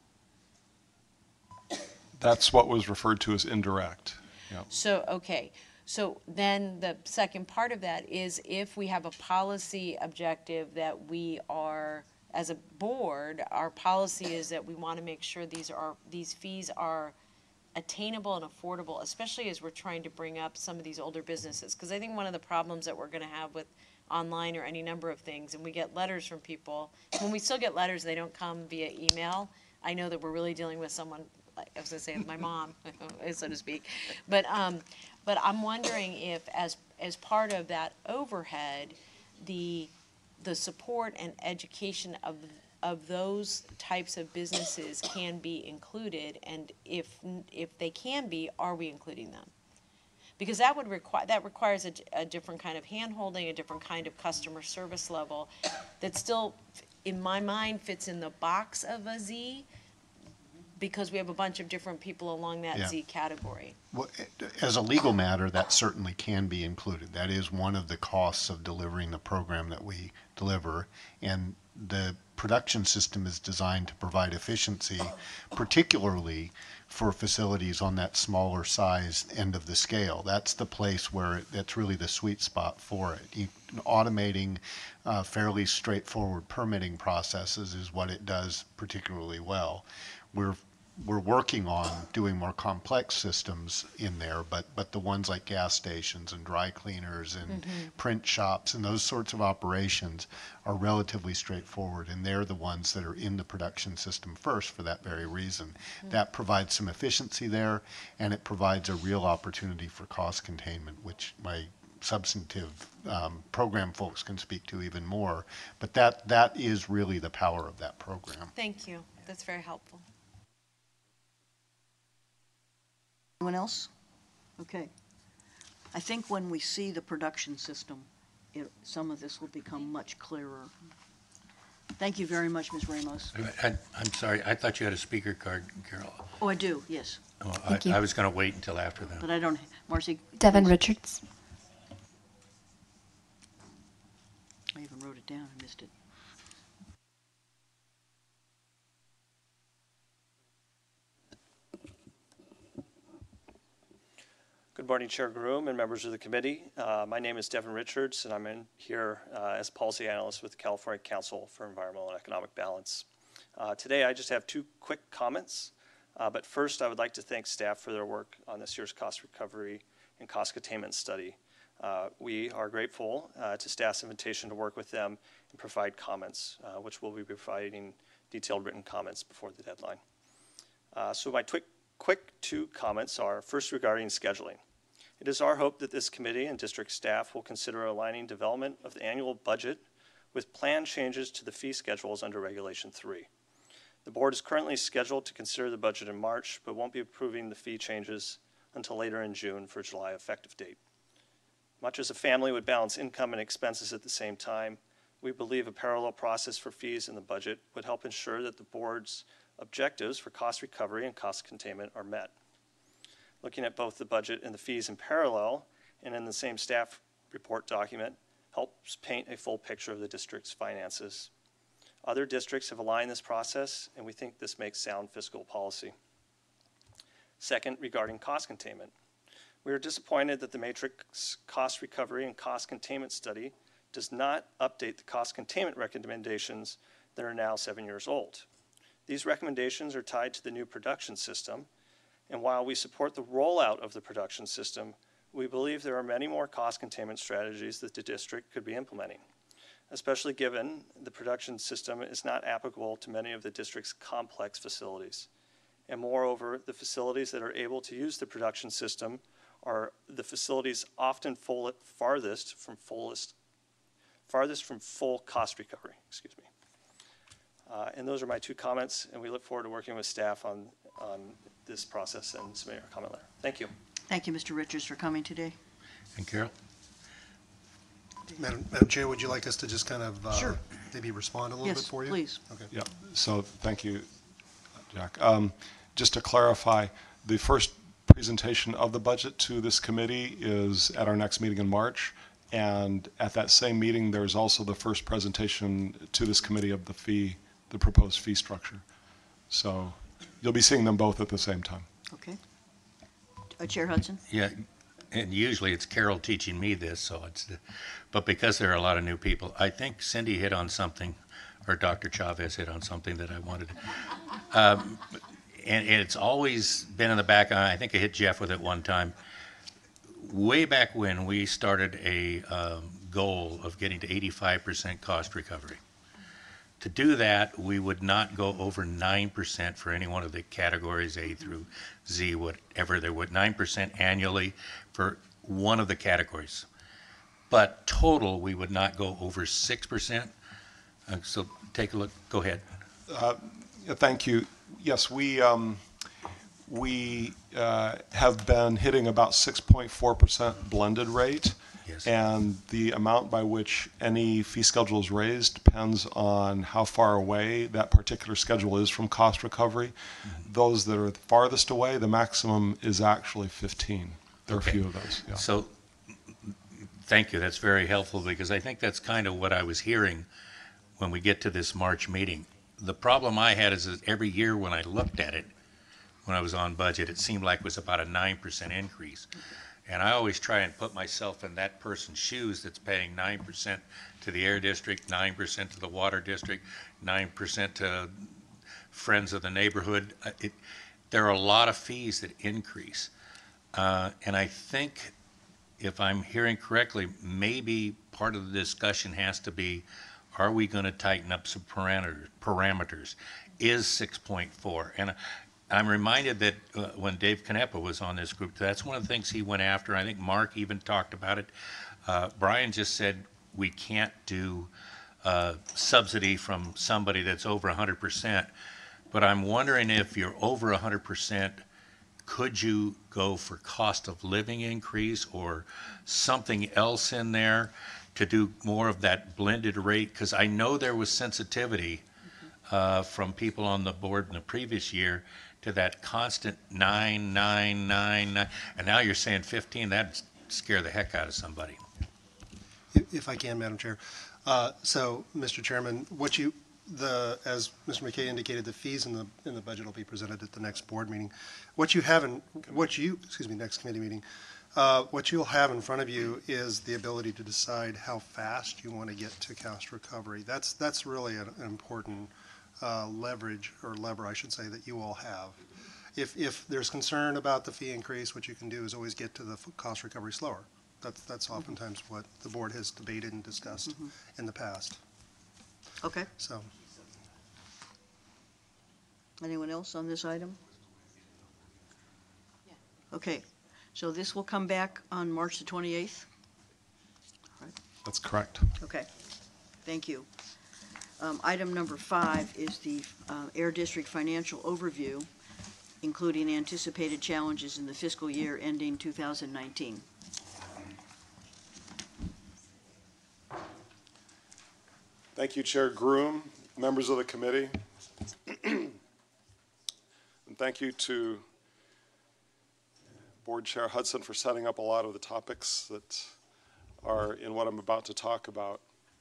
That's what was referred to as indirect. Yep. So, okay, so then the second part of that is if we have a policy objective that we are, as a board, our policy is that we want to make sure these are, these fees are attainable and affordable, especially as we're trying to bring up some of these older businesses. Because I think one of the problems that we're going to have with online or any number of things, and we get letters from people, when we still get letters, they don't come via email. I know that we're really dealing with someone, I was going to say my mom, so to speak. But, um, but I'm wondering if as, as part of that overhead, the the support and education of, of those types of businesses can be included, and if, if they can be, are we including them? Because that would require, that requires a, a different kind of hand-holding, a different kind of customer service level that still, in my mind, fits in the box of a Z, because we have a bunch of different people along that Yeah. Z category. Well, as a legal matter, that certainly can be included. That is one of the costs of delivering the program that we deliver. And the production system is designed to provide efficiency, particularly for facilities on that smaller size end of the scale. That's the place where it, that's really the sweet spot for it. You, automating uh, fairly straightforward permitting processes is what it does particularly well. We're we're working on doing more complex systems in there, but but the ones like gas stations and dry cleaners and Mm-hmm. print shops and those sorts of operations are relatively straightforward, and they're the ones that are in the production system first for that very reason. Mm-hmm. That provides some efficiency there, and it provides a real opportunity for cost containment, which my substantive um, program folks can speak to even more. But that that is really the power of that program. Thank you. That's very helpful. Anyone else? Okay. I think when we see the production system, it, some of this will become much clearer. Thank you very much, Miz Ramos. I, I'm sorry, I thought you had a speaker card, Carol. Oh, I do, yes, Oh, Thank I, you. I was going to wait until after that. but I don't, Marcy? Devin please. Richards. I even wrote it down, I missed it. Good morning, Chair Groom and members of the committee. Uh, my name is Devin Richards, and I'm in here uh, as policy analyst with the California Council for Environmental and Economic Balance. Uh, today, I just have two quick comments, uh, but first, I would like to thank staff for their work on this year's cost recovery and cost containment study. Uh, we are grateful uh, to staff's invitation to work with them and provide comments, uh, which we'll be providing detailed written comments before the deadline. Uh, so my quick Quick two comments are, first regarding scheduling. It is our hope that this committee and district staff will consider aligning development of the annual budget with planned changes to the fee schedules under Regulation three. The board is currently scheduled to consider the budget in March, but won't be approving the fee changes until later in June for July effective date. Much as a family would balance income and expenses at the same time, we believe a parallel process for fees in the budget would help ensure that the board's objectives for cost recovery and cost containment are met. Looking at both the budget and the fees in parallel and in the same staff report document helps paint a full picture of the district's finances. Other districts have aligned this process, and we think this makes sound fiscal policy. Second, regarding cost containment. We are disappointed that the Matrix Cost Recovery and Cost Containment Study does not update the cost containment recommendations that are now seven years old. These recommendations are tied to the new production system, and while we support the rollout of the production system, we believe there are many more cost containment strategies that the district could be implementing, especially given the production system is not applicable to many of the district's complex facilities. And moreover, the facilities that are able to use the production system are the facilities often full, farthest from fullest, farthest from full cost recovery, excuse me. Uh, and those are my two comments, and we look forward to working with staff on, on this process and submitting our comment letter. Thank you. Thank you, Mister Richards, for coming today. And Carol? Madam, Madam Chair, would you like us to just kind of uh, Sure. maybe respond a little bit Yes, for you? please. Okay. Yeah, so thank you, Jack. Um, Just to clarify, the first presentation of the budget to this committee is at our next meeting in March. And at that same meeting, there's also the first presentation to this committee of the fee, the proposed fee structure. So you'll be seeing them both at the same time. Okay. Uh, Chair Hudson? Yeah, and usually it's Carol teaching me this, so it's, but because there are a lot of new people, I think Cindy hit on something, or Doctor Chavez hit on something that I wanted. Um, and, and it's always been in the back, I think I hit Jeff with it one time. Way back when we started a um, goal of getting to eighty-five percent cost recovery. To do that, we would not go over nine percent for any one of the categories A through Z, whatever there would, nine percent annually for one of the categories. but total, we would not go over six percent. Uh, so take a look, go ahead. Uh, yeah, Thank you. Yes, we, um, we uh, have been hitting about six point four percent blended rate. Yes. And the amount by which any fee schedule is raised depends on how far away that particular schedule is from cost recovery. Mm-hmm. Those that are farthest away, the maximum is actually fifteen. There are Okay. a few of those. Yeah. So, thank you, that's very helpful, because I think that's kind of what I was hearing when we get to this March meeting. The problem I had is that every year when I looked at it, when I was on budget, it seemed like it was about a nine percent increase. And I always try and put myself in that person's shoes that's paying nine percent to the air district, nine percent to the water district, nine percent to friends of the neighborhood. Uh, It, there are a lot of fees that increase. Uh, and I think, if I'm hearing correctly, maybe part of the discussion has to be, are we going to tighten up some parameters? parameters? Is six point four? And I'm reminded that uh, when Dave Canepa was on this group, that's one of the things he went after. I think Mark even talked about it. Uh, Brian just said we can't do uh, subsidy from somebody that's over one hundred percent. But I'm wondering, if you're over one hundred percent, could you go for cost of living increase or something else in there to do more of that blended rate? Because I know there was sensitivity uh, from people on the board in the previous year to that constant nine, nine, nine, nine, and now you're saying fifteen. That'd scare the heck out of somebody. If if I can, Madam Chair. Uh, So, Mister Chairman, what you, the, as Mister McKay indicated, the fees in the, in the budget will be presented at the next board meeting. What you have in, what you, excuse me, next committee meeting, uh, what you'll have in front of you is the ability to decide how fast you want to get to cost recovery. That's, that's really an an important uh, leverage, or lever, I should say, that you all have. If, if there's concern about the fee increase, what you can do is always get to the f- cost recovery slower. That's, that's oftentimes what the board has debated and discussed Mhm. in the past. Okay. So, Anyone else on this item? Okay, so this will come back on March the twenty-eighth? That's correct. Okay, thank you. Um, Item number five is the uh, Air District Financial Overview, including anticipated challenges in the fiscal year ending two thousand nineteen. Thank you, Chair Groom, members of the committee. And thank you to Board Chair Hudson for setting up a lot of the topics that are in what I'm about to talk about.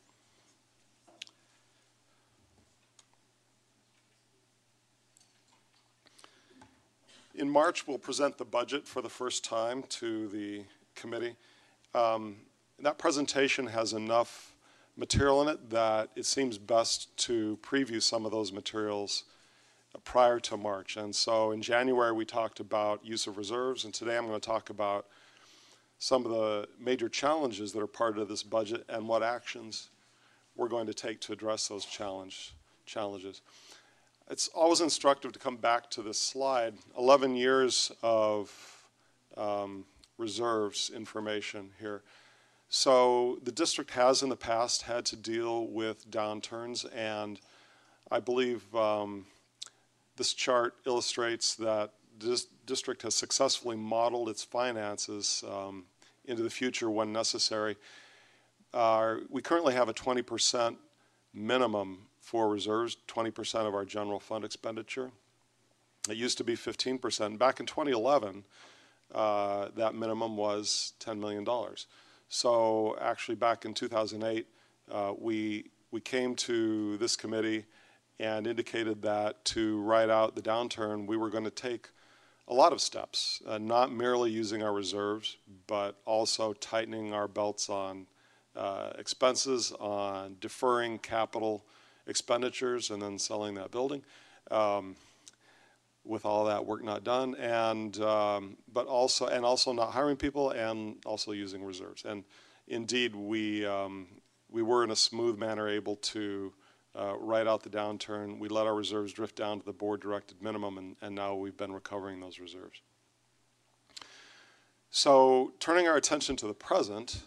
In March, we'll present the budget for the first time to the committee. Um, that presentation has enough material in it that it seems best to preview some of those materials prior to March. And so in January, we talked about use of reserves, and today I'm going to talk about some of the major challenges that are part of this budget and what actions we're going to take to address those challenge, challenges. It's always instructive to come back to this slide. eleven years of um, reserves information here. So the district has in the past had to deal with downturns, and I believe um, this chart illustrates that this district has successfully modeled its finances um, into the future when necessary. Uh, we currently have a twenty percent minimum for reserves, twenty percent of our general fund expenditure. It used to be fifteen percent. Back in twenty eleven, uh, that minimum was ten million dollars. So actually back in two thousand eight, uh, we, we came to this committee and indicated that to ride out the downturn, we were going to take a lot of steps, uh, not merely using our reserves, but also tightening our belts on uh, expenses, on deferring capital expenditures and then selling that building, um, with all that work not done, and um, but also and also not hiring people, and also using reserves. And indeed, we um, we were in a smooth manner able to uh, ride out the downturn. We let our reserves drift down to the board-directed minimum, and, and now we've been recovering those reserves. So, turning our attention to the present,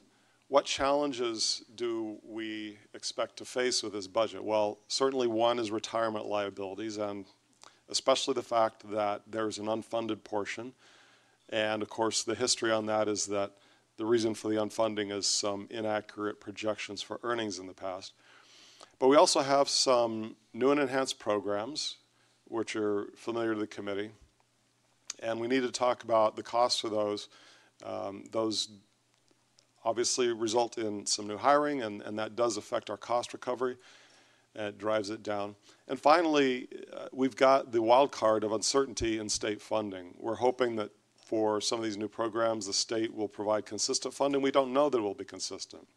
what challenges do we expect to face with this budget? Well, certainly one is retirement liabilities, and especially the fact that there's an unfunded portion. And of course, the history on that is that the reason for the unfunding is some inaccurate projections for earnings in the past. But we also have some new and enhanced programs, which are familiar to the committee. And we need to talk about the costs for those. Um, those obviously result in some new hiring, and, and that does affect our cost recovery. And it drives it down. And finally, uh, we've got the wild card of uncertainty in state funding. We're hoping that for some of these new programs, the state will provide consistent funding. We don't know that it will be consistent.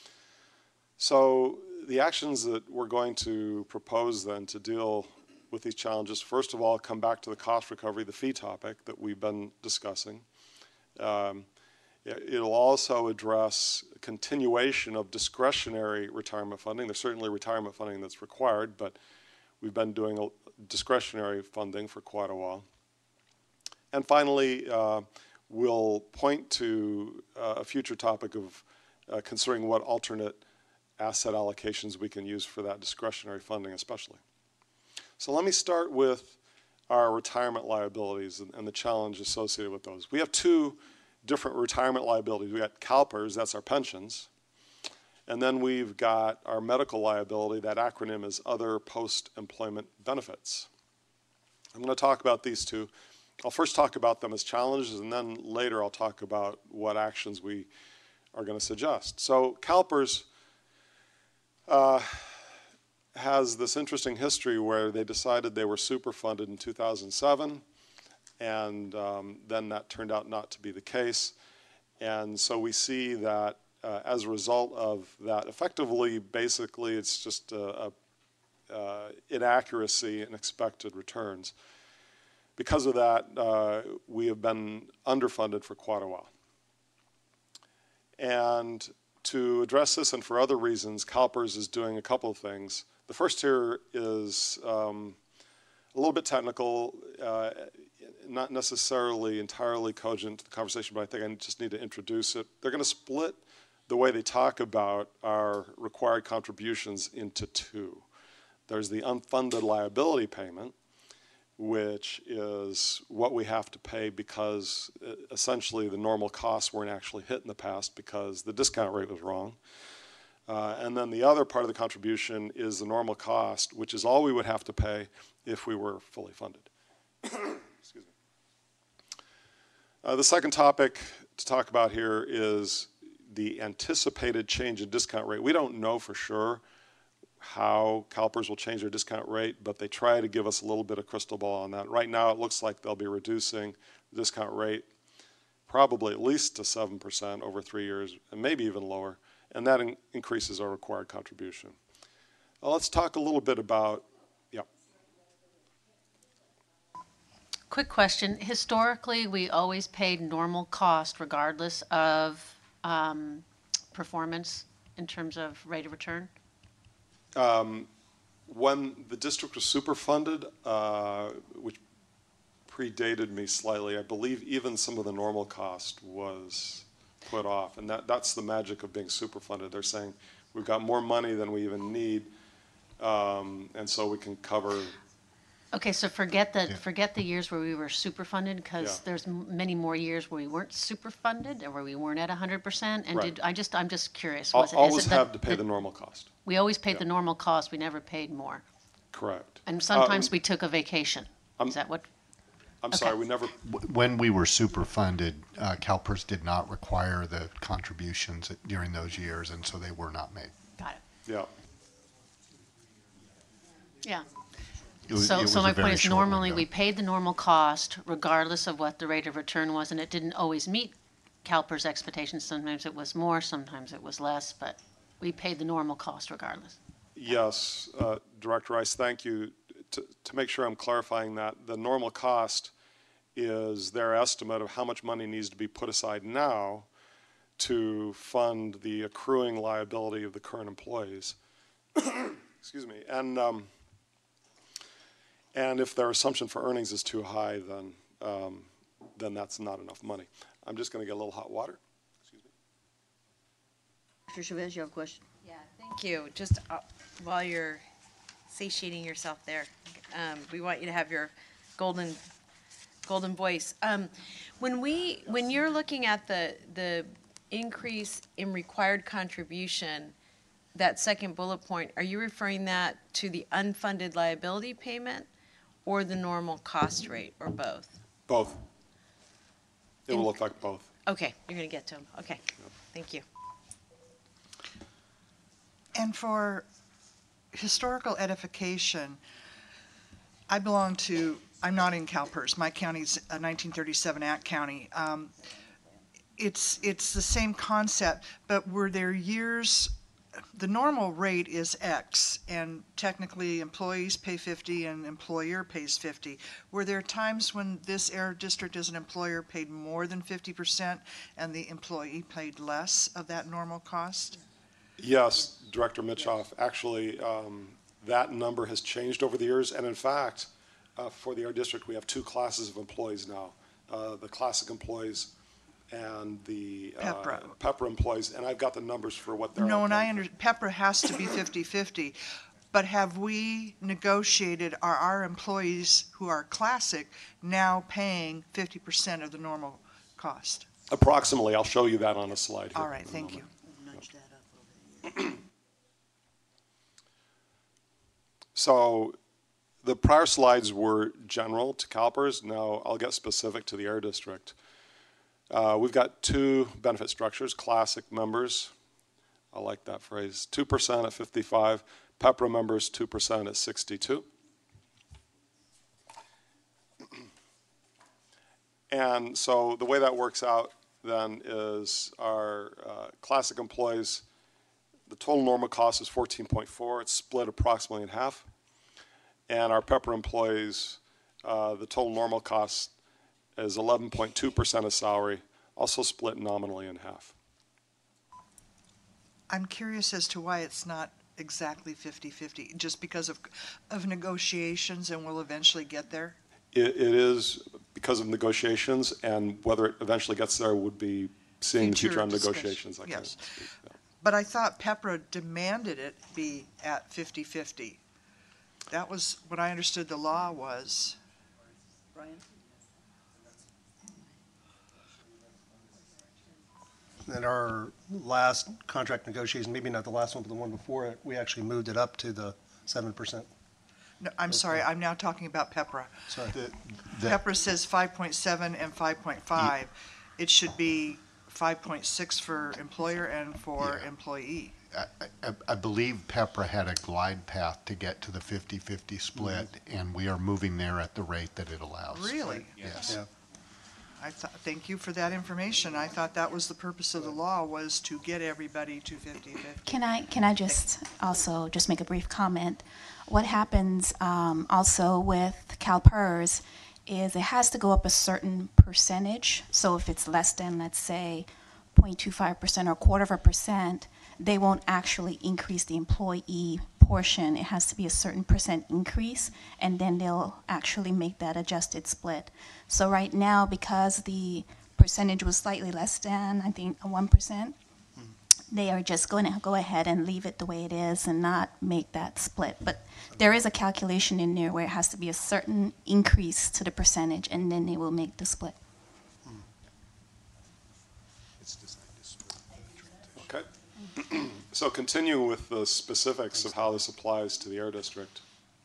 So the actions that we're going to propose then to deal with these challenges, first of all, come back to the cost recovery, the fee topic that we've been discussing. Um, It'll also address continuation of discretionary retirement funding. There's certainly retirement funding that's required, but we've been doing discretionary funding for quite a while. And finally, uh, we'll point to uh, a future topic of uh, considering what alternate asset allocations we can use for that discretionary funding especially. So let me start with our retirement liabilities and, and the challenge associated with those. We have two different retirement liabilities. We got CalPERS, that's our pensions, and then we've got our medical liability. That acronym is Other Post-Employment Benefits. I'm going to talk about these two. I'll first talk about them as challenges, and then later I'll talk about what actions we are going to suggest. So CalPERS uh, has this interesting history where they decided they were superfunded in two thousand seven. And um, then that turned out not to be the case. And so we see that uh, as a result of that, effectively, basically, it's just a, a, uh, inaccuracy in expected returns. Because of that, uh, we have been underfunded for quite a while. And to address this and for other reasons, CalPERS is doing a couple of things. The first here is um, a little bit technical, uh, not necessarily entirely cogent to the conversation, but I think I just need to introduce it. They're going to split the way they talk about our required contributions into two. There's the unfunded liability payment, which is what we have to pay because uh, essentially the normal costs weren't actually hit in the past because the discount rate was wrong. Uh, and then the other part of the contribution is the normal cost, which is all we would have to pay if we were fully funded. Excuse me. Uh, the second topic to talk about here is the anticipated change in discount rate. We don't know for sure how CalPERS will change their discount rate, but they try to give us a little bit of crystal ball on that. Right now it looks like they'll be reducing the discount rate probably at least to seven percent over three years, and maybe even lower, and that in increases our required contribution. Well, let's talk a little bit about, yeah. Quick question. Historically, we always paid normal cost regardless of um, performance in terms of rate of return? Um, when the district was superfunded, uh, which predated me slightly, I believe even some of the normal cost was put off. And that, that's the magic of being superfunded. They're saying we've got more money than we even need, um, and so we can cover. Okay, so forget the, Yeah. forget the years where we were superfunded, because Yeah. there's m- many more years where we weren't superfunded, or where we weren't at one hundred percent, and Right. did, I just, I'm just curious. Al- was it- is Always it the- have to pay the normal cost. We always paid Yeah. the normal cost, we never paid more. Correct. And sometimes Um, we took a vacation. I'm- Is that what? I'm okay. sorry, we never, When we were superfunded, uh, CalPERS did not require the contributions during those years, and so they were not made. Got it. yeah. Yeah. It was- So, it so was my a very point is, short normally window. we paid the normal cost regardless of what the rate of return was, and it didn't always meet CalPERS expectations. Sometimes it was more, sometimes it was less, but we paid the normal cost regardless. Yes, uh, Director Rice, thank you. To, to make sure I'm clarifying that, the normal cost is their estimate of how much money needs to be put aside now to fund the accruing liability of the current employees. Excuse me. And, um, and if their assumption for earnings is too high, then, um, then that's not enough money. I'm just going to get a little hot water. Excuse me. Doctor Chavez, you have a question? Yeah, thank you. Just uh, while you're satiating yourself there, um, we want you to have your golden, golden voice. Um, when we, when you're looking at the the increase in required contribution, that second bullet point, are you referring that to the unfunded liability payment or the normal cost rate, or both? Both. It will affect both. Okay, you're going to get to them. Okay, thank you. And for historical edification, I belong to, I'm not in CalPERS. My county's a nineteen thirty-seven Act County. Um, it's, it's the same concept, but were there years, the normal rate is X, and technically employees pay fifty and employer pays fifty. Were there times when this air district as an employer paid more than fifty percent and the employee paid less of that normal cost? Yes, Director Mitchoff. Actually, um, that number has changed over the years, and in fact, uh, for the Air District, we have two classes of employees now. Uh, the classic employees and the uh, PEPRA. PEPRA employees, and I've got the numbers for what they're No, all and I paying. under, PEPRA has to be fifty-fifty, but have we negotiated, are our employees who are classic now paying fifty percent of the normal cost? Approximately. I'll show you that on a slide here. All right, thank you. Nudge that up over here. So the prior slides were general to CalPERS. Now I'll get specific to the Air District. Uh, we've got two benefit structures, classic members. I like that phrase. two percent at fifty-five, PEPRA members two percent at sixty-two. And so the way that works out then is our uh, classic employees, the total normal cost is fourteen point four. It's split approximately in half. And our PEPRA employees, uh, the total normal cost is eleven point two percent of salary, also split nominally in half. I'm curious as to why it's not exactly fifty-fifty, just because of, of negotiations, and we'll eventually get there? It, it is because of negotiations, and whether it eventually gets there would be seeing the future on discussion. negotiations. I can't Yes. speak, yeah. But I thought PEPRA demanded it be at fifty-fifty. That was what I understood the law was. Brian? At our last contract negotiation, maybe not the last one, but the one before it, we actually moved it up to the seven percent. No, I'm sorry, I'm now talking about PEPRA. Sorry. The- the- PEPRA says five point seven and five point five. It should be five point six for employer and for Yeah. employee. I- I, I believe PEPRA had a glide path to get to the fifty-fifty split, and we are moving there at the rate that it allows. Really? Yes. Yeah. I thought, thank you for that information. I thought that was the purpose of the law, was to get everybody to fifty-fifty. Can I, can I just also just make a brief comment? What happens um, also with CalPERS is it has to go up a certain percentage. So if it's less than, let's say, zero point two five percent or a quarter of a percent, they won't actually increase the employee portion. It has to be a certain percent increase, and then they'll actually make that adjusted split. So right now, because the percentage was slightly less than, I think, one percent, they are just going to go ahead and leave it the way it is and not make that split. But there is a calculation in there where it has to be a certain increase to the percentage, and then they will make the split. Okay. So continue with the specifics of how this applies to the Air District.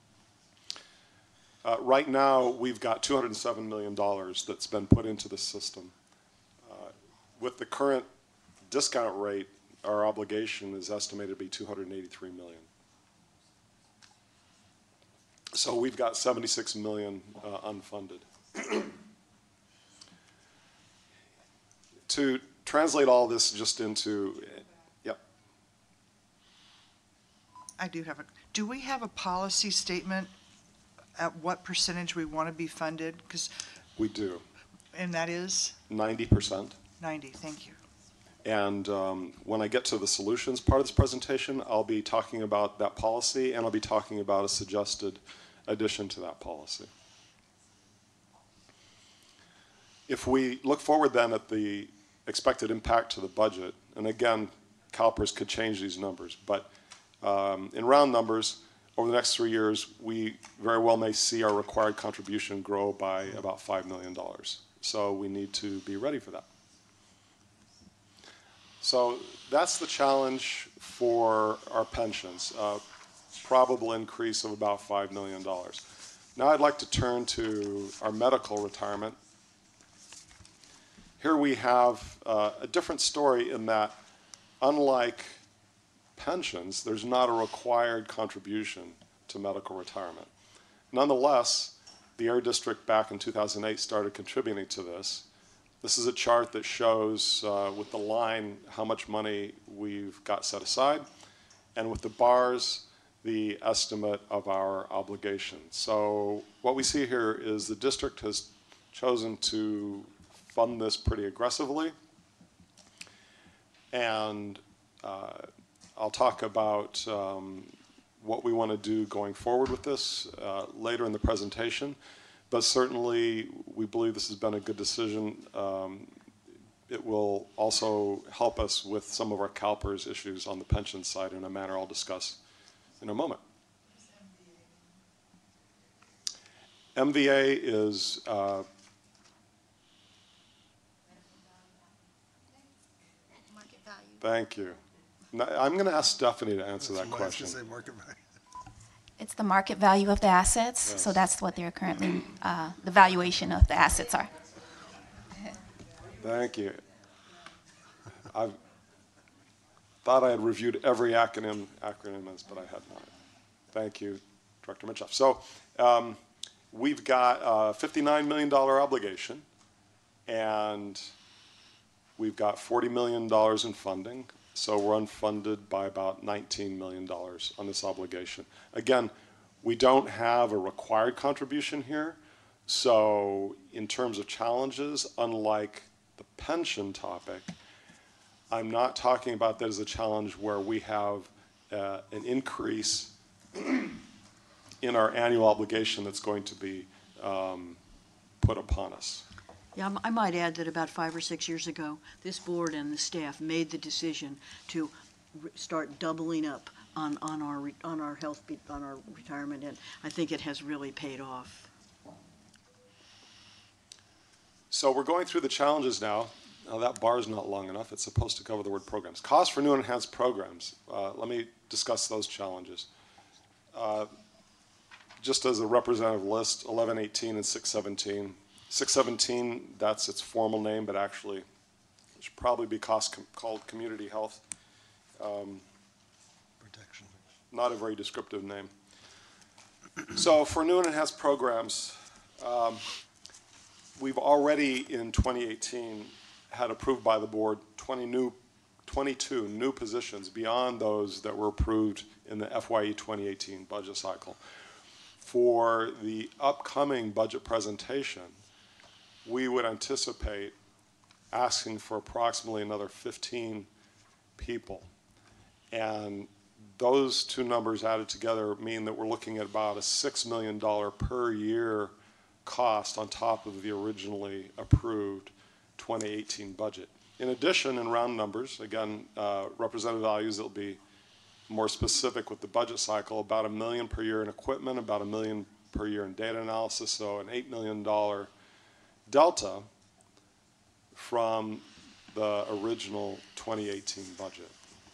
Uh, right now, we've got two hundred seven million dollars that's been put into the system. Uh, with the current discount rate, our obligation is estimated to be two hundred eighty-three million dollars. So we've got seventy-six million dollars uh, unfunded. To translate all this just into, yep. I do have a, do we have a policy statement at what percentage we want to be funded? Because, We do, and that is ninety percent. ninety, thank you. And um, when I get to the solutions part of this presentation, I'll be talking about that policy, and I'll be talking about a suggested addition to that policy. If we look forward then at the expected impact to the budget, and again, CalPERS could change these numbers. But um, in round numbers, over the next three years, we very well may see our required contribution grow by about five million dollars. So we need to be ready for that. So that's the challenge for our pensions, a probable increase of about five million dollars. Now I'd like to turn to our medical retirement. Here we have uh, a different story in that, unlike pensions, there's not a required contribution to medical retirement. Nonetheless, the Air District back in two thousand eight started contributing to this. This is a chart that shows uh, with the line how much money we've got set aside, and with the bars, the estimate of our obligation. So what we see here is the district has chosen to fund this pretty aggressively, and uh, I'll talk about um, what we want to do going forward with this uh, later in the presentation, but certainly we believe this has been a good decision. Um, it will also help us with some of our CalPERS issues on the pension side in a manner I'll discuss in a moment. M V A is uh, thank you. Now, I'm going to ask Stephanie to answer that question. It's the market value of the assets, Yes. so that's what they're currently, uh, the valuation of the assets are. Thank you. I thought I had reviewed every acronym, acronym, but I had not. Thank you, Director Mitchoff. So um, we've got a fifty-nine million dollars obligation, and we've got forty million dollars in funding. So we're unfunded by about nineteen million dollars on this obligation. Again, we don't have a required contribution here. So in terms of challenges, unlike the pension topic, I'm not talking about that as a challenge where we have uh, an increase in our annual obligation that's going to be um, put upon us. Yeah, I might add that about five or six years ago, this board and the staff made the decision to re- start doubling up on, on our re- on our health be- on our retirement, and I think it has really paid off. So we're going through the challenges now. Now that bar is not long enough. It's supposed to cover the word programs. Cost for new and enhanced programs. Uh, let me discuss those challenges. Uh, just as a representative list, eleven eighteen and six seventeen. six seventeen, that's its formal name, but actually it should probably be cost com- called community health. Um, Protection. Not a very descriptive name. So for new and enhanced programs, um, we've already in twenty eighteen had approved by the board twenty new, twenty-two new positions beyond those that were approved in the F Y E twenty eighteen budget cycle. For the upcoming budget presentation, we would anticipate asking for approximately another fifteen people. And those two numbers added together mean that we're looking at about a six million dollars per year cost on top of the originally approved twenty eighteen budget. In addition, in round numbers, again, uh, representative values, it'll be more specific with the budget cycle, about a million per year in equipment, about a million per year in data analysis, so an eight million dollars delta from the original twenty eighteen budget.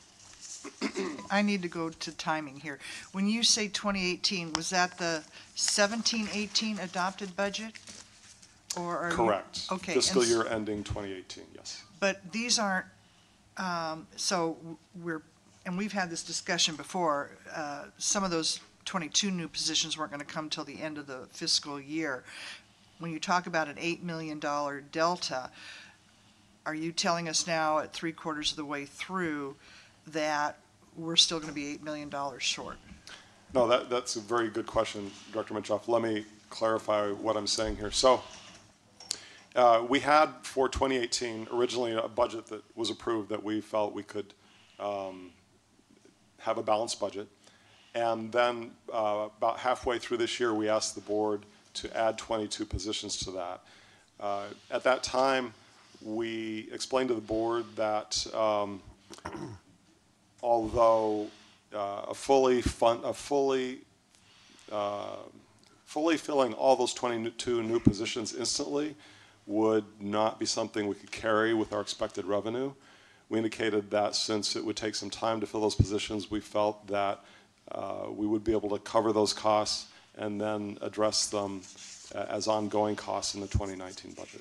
I need to go to timing here. When you say twenty eighteen, was that the seventeen eighteen adopted budget? Or are you- Correct. Okay. Fiscal and s- year ending twenty eighteen, yes. But these aren't, um, so we're, and we've had this discussion before, uh, some of those twenty-two new positions weren't going to come till the end of the fiscal year. When you talk about an eight million dollars delta, are you telling us now at three quarters of the way through that we're still going to be eight million dollars short? No, that, that's a very good question, Director Mitchoff. Let me clarify what I'm saying here. So uh, we had for twenty eighteen originally a budget that was approved that we felt we could um, have a balanced budget. And then uh, about halfway through this year, we asked the board to add twenty-two positions to that. Uh, at that time, we explained to the board that um, although uh, a fully fun, a fully, uh, fully filling all those twenty-two new positions instantly would not be something we could carry with our expected revenue. We indicated that since it would take some time to fill those positions, we felt that uh, we would be able to cover those costs and then address them uh, as ongoing costs in the twenty nineteen budget.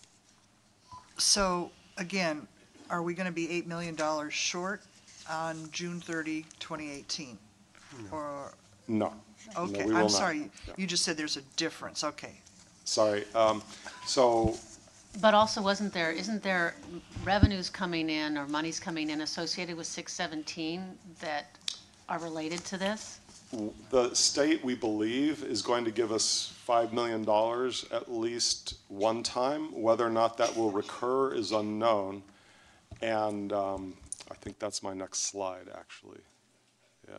So, again, are we going to be eight million dollars short on June thirtieth, twenty eighteen? Or, No. okay, No, we will I'm not. sorry, No. you just said there's a difference, okay. Sorry. Um, so But also, wasn't there, isn't there revenues coming in or monies coming in associated with six seventeen that are related to this? the state, we believe, is going to give us five million dollars at least one time. Whether or not that will recur is unknown. And um, I think that's my next slide, actually. Yeah.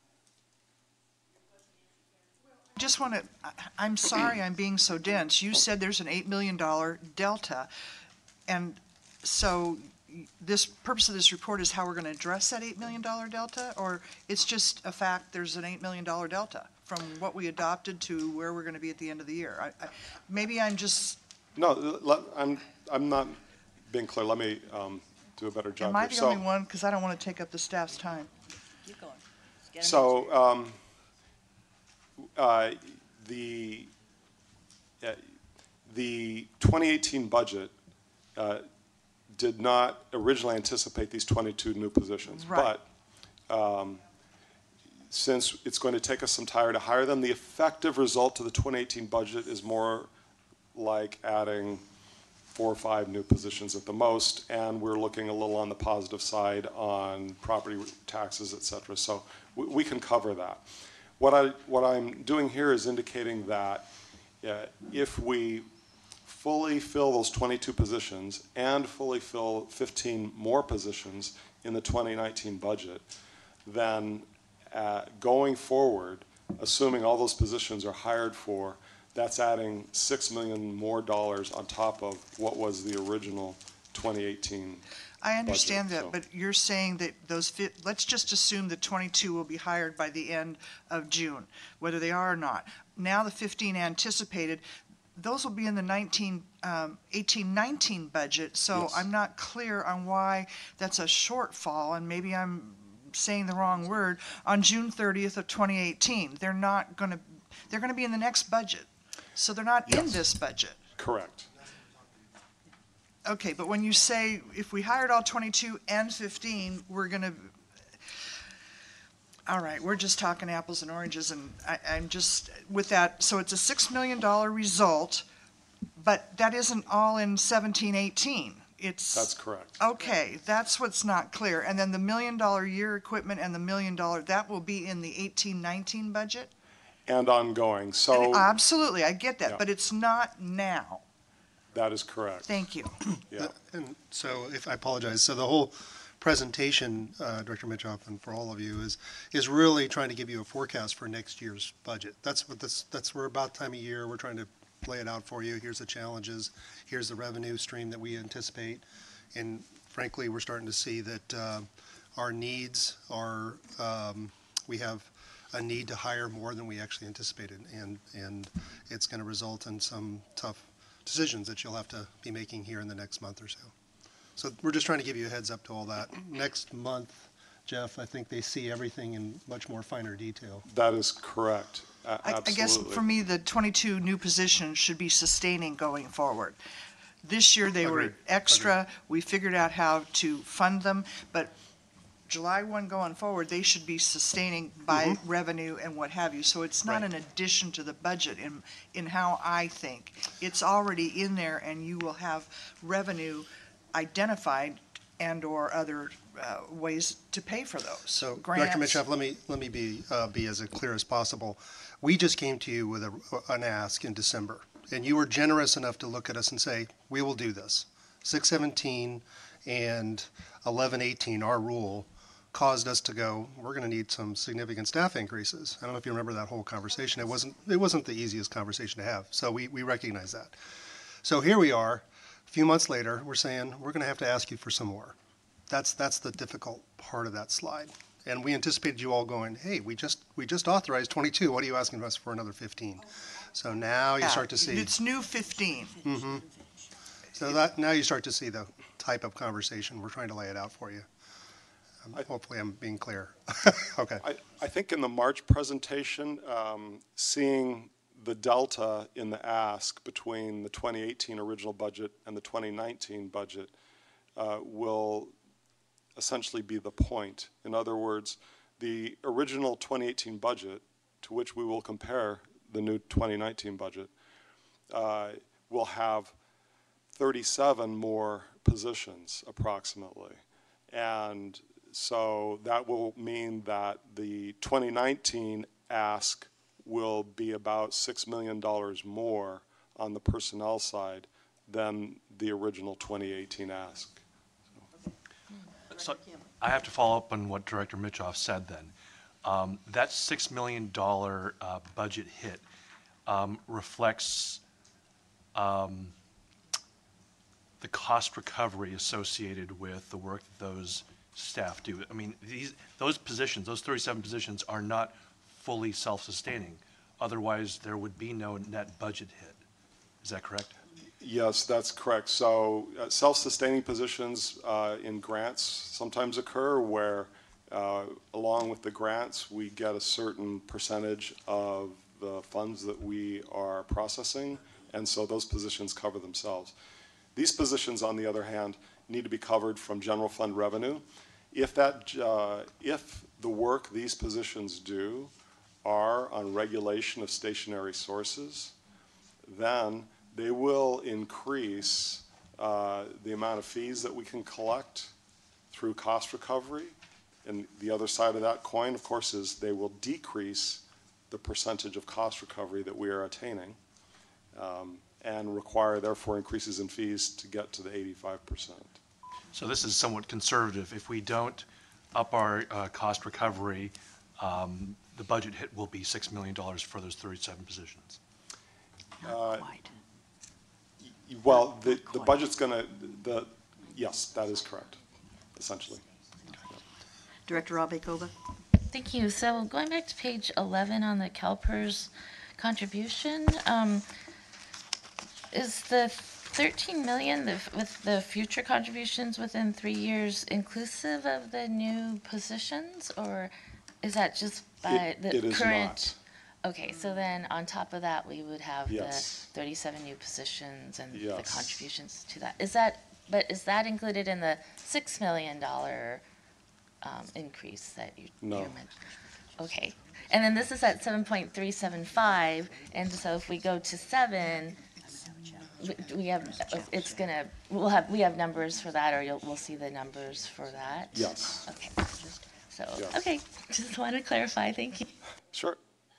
Just want to, I'm sorry I'm being so dense. You said there's an eight million dollars delta. And so this purpose of this report is how we're going to address that eight million dollars delta? Or it's just a fact there's an eight million dollars delta from what we adopted to where we're going to be at the end of the year? I, I, maybe I'm just, No, let, I'm, I'm not being clear. Let me um, do a better job am I here. the So- only one? Because I don't want to take up the staff's time. Keep going. Get So um, uh, the uh, the twenty eighteen budget uh, did not originally anticipate these twenty-two new positions, Right. but um, since it's going to take us some time to hire them, the effective result to the twenty eighteen budget is more like adding four or five new positions at the most, and we're looking a little on the positive side on property taxes, et cetera. So we, we can cover that. What I what I'm doing here is indicating that uh, if we fully fill those twenty-two positions and fully fill fifteen more positions in the twenty nineteen budget, then uh, going forward, assuming all those positions are hired for, that's adding six million more dollars on top of what was the original twenty eighteen. I understand budget, that, so- but you're saying that those, fi- let's just assume that twenty-two will be hired by the end of June, whether they are or not. Now the fifteen anticipated, those will be in the nineteen, um, eighteen nineteen budget, so Yes. I'm not clear on why that's a shortfall, and maybe I'm saying the wrong word, on June thirtieth of twenty eighteen. They're not gonna, they're gonna be in the next budget, so they're not in Yes. this budget. Correct. Okay, but when you say if we hired all twenty-two and fifteen, we're gonna, all right, we're just talking apples and oranges, and I, I'm just, with that, so it's a six million dollar result, but that isn't all in seventeen eighteen. It's. That's correct. Okay, that's what's not clear. And then the million dollar year equipment and the million dollar, that will be in the eighteen nineteen budget? And ongoing. So Absolutely, I get Yeah. that, but it's not now. that is correct. Thank you. Yeah. And so, if I apologize, so the whole presentation, uh, Director Mitchoff, and for all of you, is is really trying to give you a forecast for next year's budget. That's what this, that's, we're about time of year, we're trying to lay it out for you. Here's the challenges, here's the revenue stream that we anticipate. And frankly, we're starting to see that uh, our needs are, um, we have a need to hire more than we actually anticipated. And, and it's going to result in some tough decisions that you'll have to be making here in the next month or so. So we're just trying to give you a heads up to all that. Next month, Jeff, I think they see everything in much more finer detail. That is correct. A- I, I guess absolutely. for me, the twenty-two new positions should be sustaining going forward. This year, they were Agreed. extra, we figured out how to fund them, but July one going forward, they should be sustaining by Mm-hmm. revenue and what have you. So it's not Right. an addition to the budget in, in how I think. It's already in there, and you will have revenue identified and/or other uh, ways to pay for those. So, Director Grants. Mitchoff, let me, let me be, uh, be as clear as possible. We just came to you with a, an ask in December, and you were generous enough to look at us and say, we will do this. six seventeen and eleven eighteen, our rule, caused us to go, we're going to need some significant staff increases. I don't know if you remember that whole conversation. It wasn't, it wasn't the easiest conversation to have, so we, we recognize that. So here we are, a few months later, we're saying, we're going to have to ask you for some more. That's, that's the difficult part of that slide. And we anticipated you all going, hey, we just, we just authorized twenty-two, what are you asking us for another fifteen? So now you Yeah, start to see. It's new fifteen. Mm-hmm. So that, now you start to see the type of conversation. We're trying to lay it out for you. Um, Hopefully I'm being clear. Okay. I, I think in the March presentation, um, seeing the delta in the ask between the twenty eighteen original budget and the twenty nineteen budget uh, will essentially be the point. In other words, the original twenty eighteen budget, to which we will compare the new twenty nineteen budget, uh, will have thirty-seven more positions approximately. And so that will mean that the twenty nineteen ask will be about six million dollars more on the personnel side than the original twenty eighteen ask. So I have to follow up on what Director Mitchoff said then. Um, that six million dollars uh, budget hit um, reflects um, the cost recovery associated with the work that those staff do. I mean, these, those positions, those thirty-seven positions are not fully self-sustaining. Otherwise, there would be no net budget hit. Is that correct? Yes, that's correct. So uh, self-sustaining positions uh, in grants sometimes occur where uh, along with the grants, we get a certain percentage of the funds that we are processing, and so those positions cover themselves. These positions, on the other hand, need to be covered from general fund revenue. If that, uh, if the work these positions do are on regulation of stationary sources, then they will increase uh, the amount of fees that we can collect through cost recovery. And the other side of that coin, of course, is they will decrease the percentage of cost recovery that we are attaining um, and require, therefore, increases in fees to get to the eighty-five percent. So this is somewhat conservative. If we don't up our uh, cost recovery, um, the budget hit will be six million dollars for those thirty-seven positions. Uh, y- Well, the, the budget's gonna, the, yes, that is correct, essentially. Director Abekova? Thank you. So going back to page eleven on the CalPERS contribution, um, is the thirteen million the, with the future contributions within three years inclusive of the new positions, or is that just by It- the it is current? Okay, so then on top of that, we would have Yes. the thirty-seven new positions and the Yes. contributions to that. Is that, but is that included in the six million dollar um, increase that you, No. you meant? Okay, and then this is at seven point three seven five, and so if we go to seven, we- we have, it's gonna, we'll have, we have numbers for that, or you'll, we'll see the numbers for that? Yes. Okay, so, Yes. okay, just want to clarify, thank you. Sure.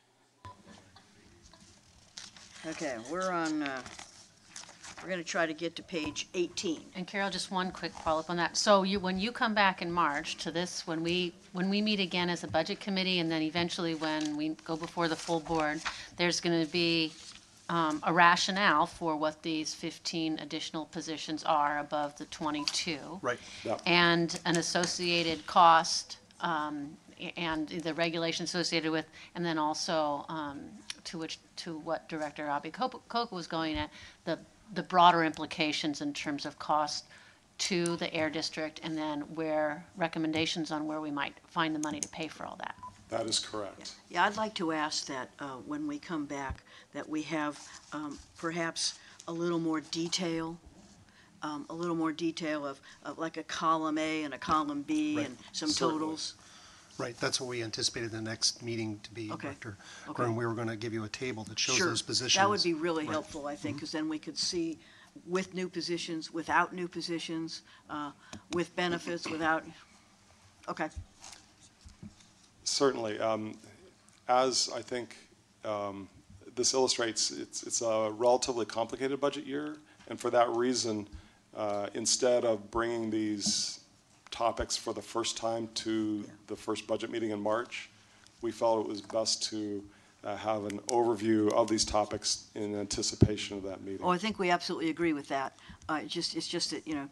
Okay, we're on, uh, we're going to try to get to page eighteen. And Carol, just one quick follow-up on that. So you, when you come back in March to this, when we, when we meet again as a budget committee, and then eventually when we go before the full board, there's going to be um, a rationale for what these fifteen additional positions are above the twenty-two. Right. Yep. And an associated cost, um, and the regulation associated with, and then also um, to which, to what Director Abekova was going at, the, the broader implications in terms of cost to the Air District, and then where recommendations on where we might find the money to pay for all that. That is correct. Yeah, I'd like to ask that uh, when we come back, that we have um, perhaps a little more detail, um, a little more detail of, of like a column A and a column B Right. and some Certainly. totals. Right, that's what we anticipated the next meeting to be, Okay. Director. Okay. When we were going to give you a table that shows Sure. those positions. That would be really Right. helpful, I think, because then we could see with new positions, without new positions, uh, with benefits, without, okay. Certainly. Um, As I think um, this illustrates, it's, it's a relatively complicated budget year, and for that reason, uh, instead of bringing these topics for the first time to the first budget meeting in March, we felt it was best to uh, have an overview of these topics in anticipation of that meeting. Oh, I think we absolutely agree with that. Uh, it's just, it's just that, you know,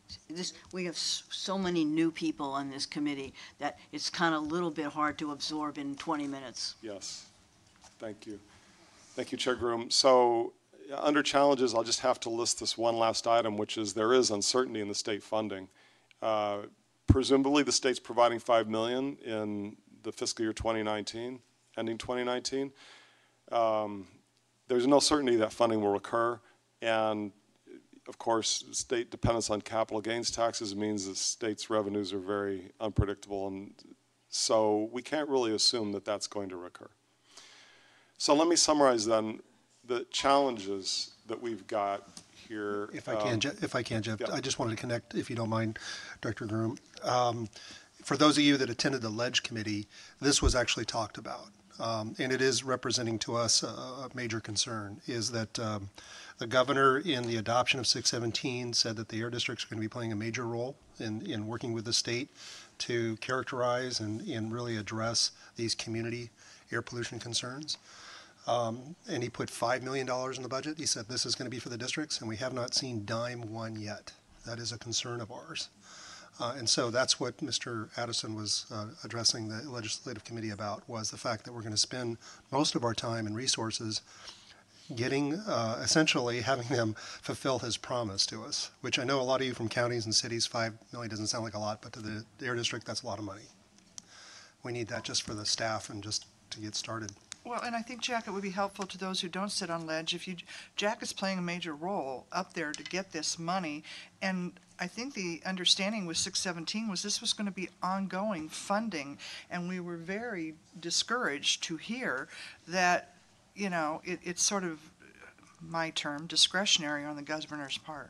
This, we have s- so many new people on this committee that it's kind of a little bit hard to absorb in twenty minutes. Yes, thank you. Thank you, Chair Groom. So uh, under challenges, I'll just have to list this one last item, which is there is uncertainty in the state funding. Uh, presumably, the state's providing five million dollars in the fiscal year twenty nineteen, ending twenty nineteen. Um, there's no certainty that funding will occur, and of course, state dependence on capital gains taxes means the state's revenues are very unpredictable, and so we can't really assume that that's going to recur. So let me summarize then the challenges that we've got here. If I can, Um, Je- if I can, Jeff, yeah. I just wanted to connect, if you don't mind, Director Groom. Um, For those of you that attended the Ledge Committee, this was actually talked about. Um, and it is representing to us a, a major concern, is that um, the governor in the adoption of six seventeen said that the air districts are going to be playing a major role in, in working with the state to characterize and, and really address these community air pollution concerns. Um, and he put five million dollars in the budget. He said this is going to be for the districts, and we have not seen dime one yet. That is a concern of ours. Uh, and so that's what Mister Addison was uh, addressing the legislative committee about, was the fact that we're going to spend most of our time and resources getting, uh, essentially having them fulfill his promise to us, which I know a lot of you from counties and cities, five million doesn't sound like a lot, but to the air district, that's a lot of money. We need that just for the staff and just to get started. Well, and I think, Jack, it would be helpful to those who don't sit on Ledge if you, Jack is playing a major role up there to get this money. And I think the understanding with six seventeen was this was going to be ongoing funding. And we were very discouraged to hear that, you know, it, it's sort of, my term, discretionary on the governor's part.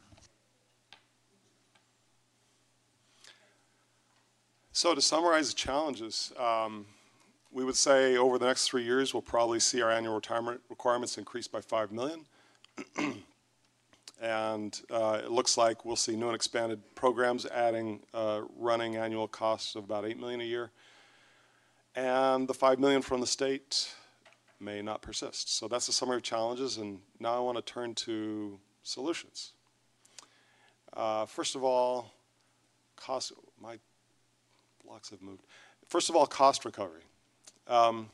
So to summarize the challenges, um, we would say over the next three years, we'll probably see our annual retirement requirements increase by five million. And uh, it looks like we'll see new and expanded programs adding uh, running annual costs of about eight million a year. And the five million from the state may not persist. So that's a summary of challenges, and now I want to turn to solutions. Uh, first of all, cost, my blocks have moved. First of all, cost recovery. Um,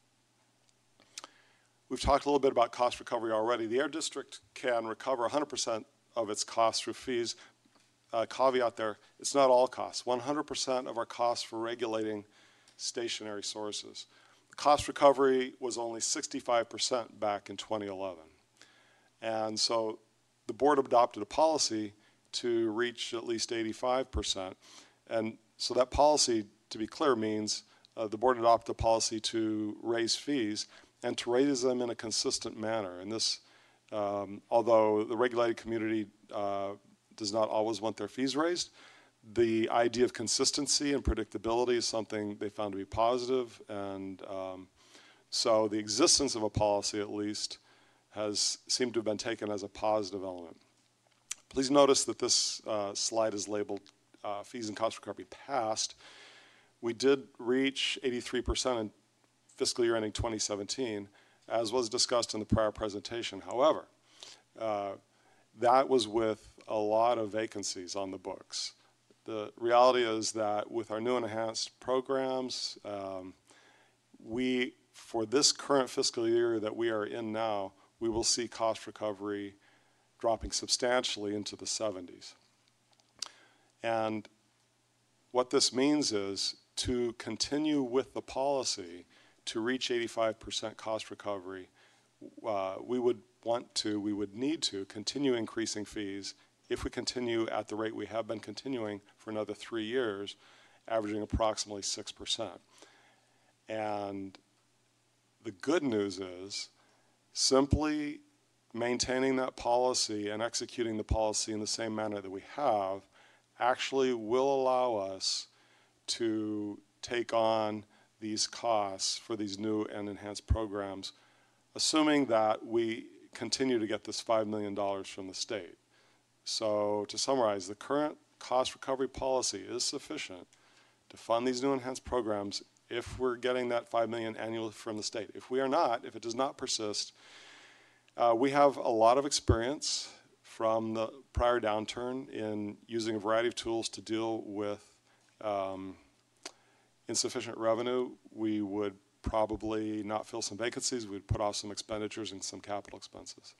we've talked a little bit about cost recovery already. The Air District can recover one hundred percent of its costs through fees. Uh, caveat there, it's not all costs. one hundred percent of our costs for regulating stationary sources. The cost recovery was only sixty-five percent back in twenty eleven. And so the board adopted a policy to reach at least eighty-five percent. And so that policy, to be clear, means Uh, the board adopted a policy to raise fees and to raise them in a consistent manner. And this, um, although the regulated community uh, does not always want their fees raised, the idea of consistency and predictability is something they found to be positive. And um, so the existence of a policy, at least, has seemed to have been taken as a positive element. Please notice that this uh, slide is labeled uh, fees and cost recovery past. We did reach eighty-three percent in fiscal year ending twenty seventeen, as was discussed in the prior presentation. However, uh, that was with a lot of vacancies on the books. The reality is that with our new and enhanced programs, um, we, for this current fiscal year that we are in now, we will see cost recovery dropping substantially into the seventies. And what this means is, to continue with the policy to reach eighty-five percent cost recovery, uh, we would want to, we would need to continue increasing fees if we continue at the rate we have been continuing for another three years, averaging approximately six percent. And the good news is simply maintaining that policy and executing the policy in the same manner that we have actually will allow us to take on these costs for these new and enhanced programs, assuming that we continue to get this five million dollars from the state. So to summarize, the current cost recovery policy is sufficient to fund these new enhanced programs if we're getting that five million dollars annually from the state. If we are not, if it does not persist, uh, we have a lot of experience from the prior downturn in using a variety of tools to deal with um, insufficient revenue. We would probably not fill some vacancies. We'd put off some expenditures and some capital expenses.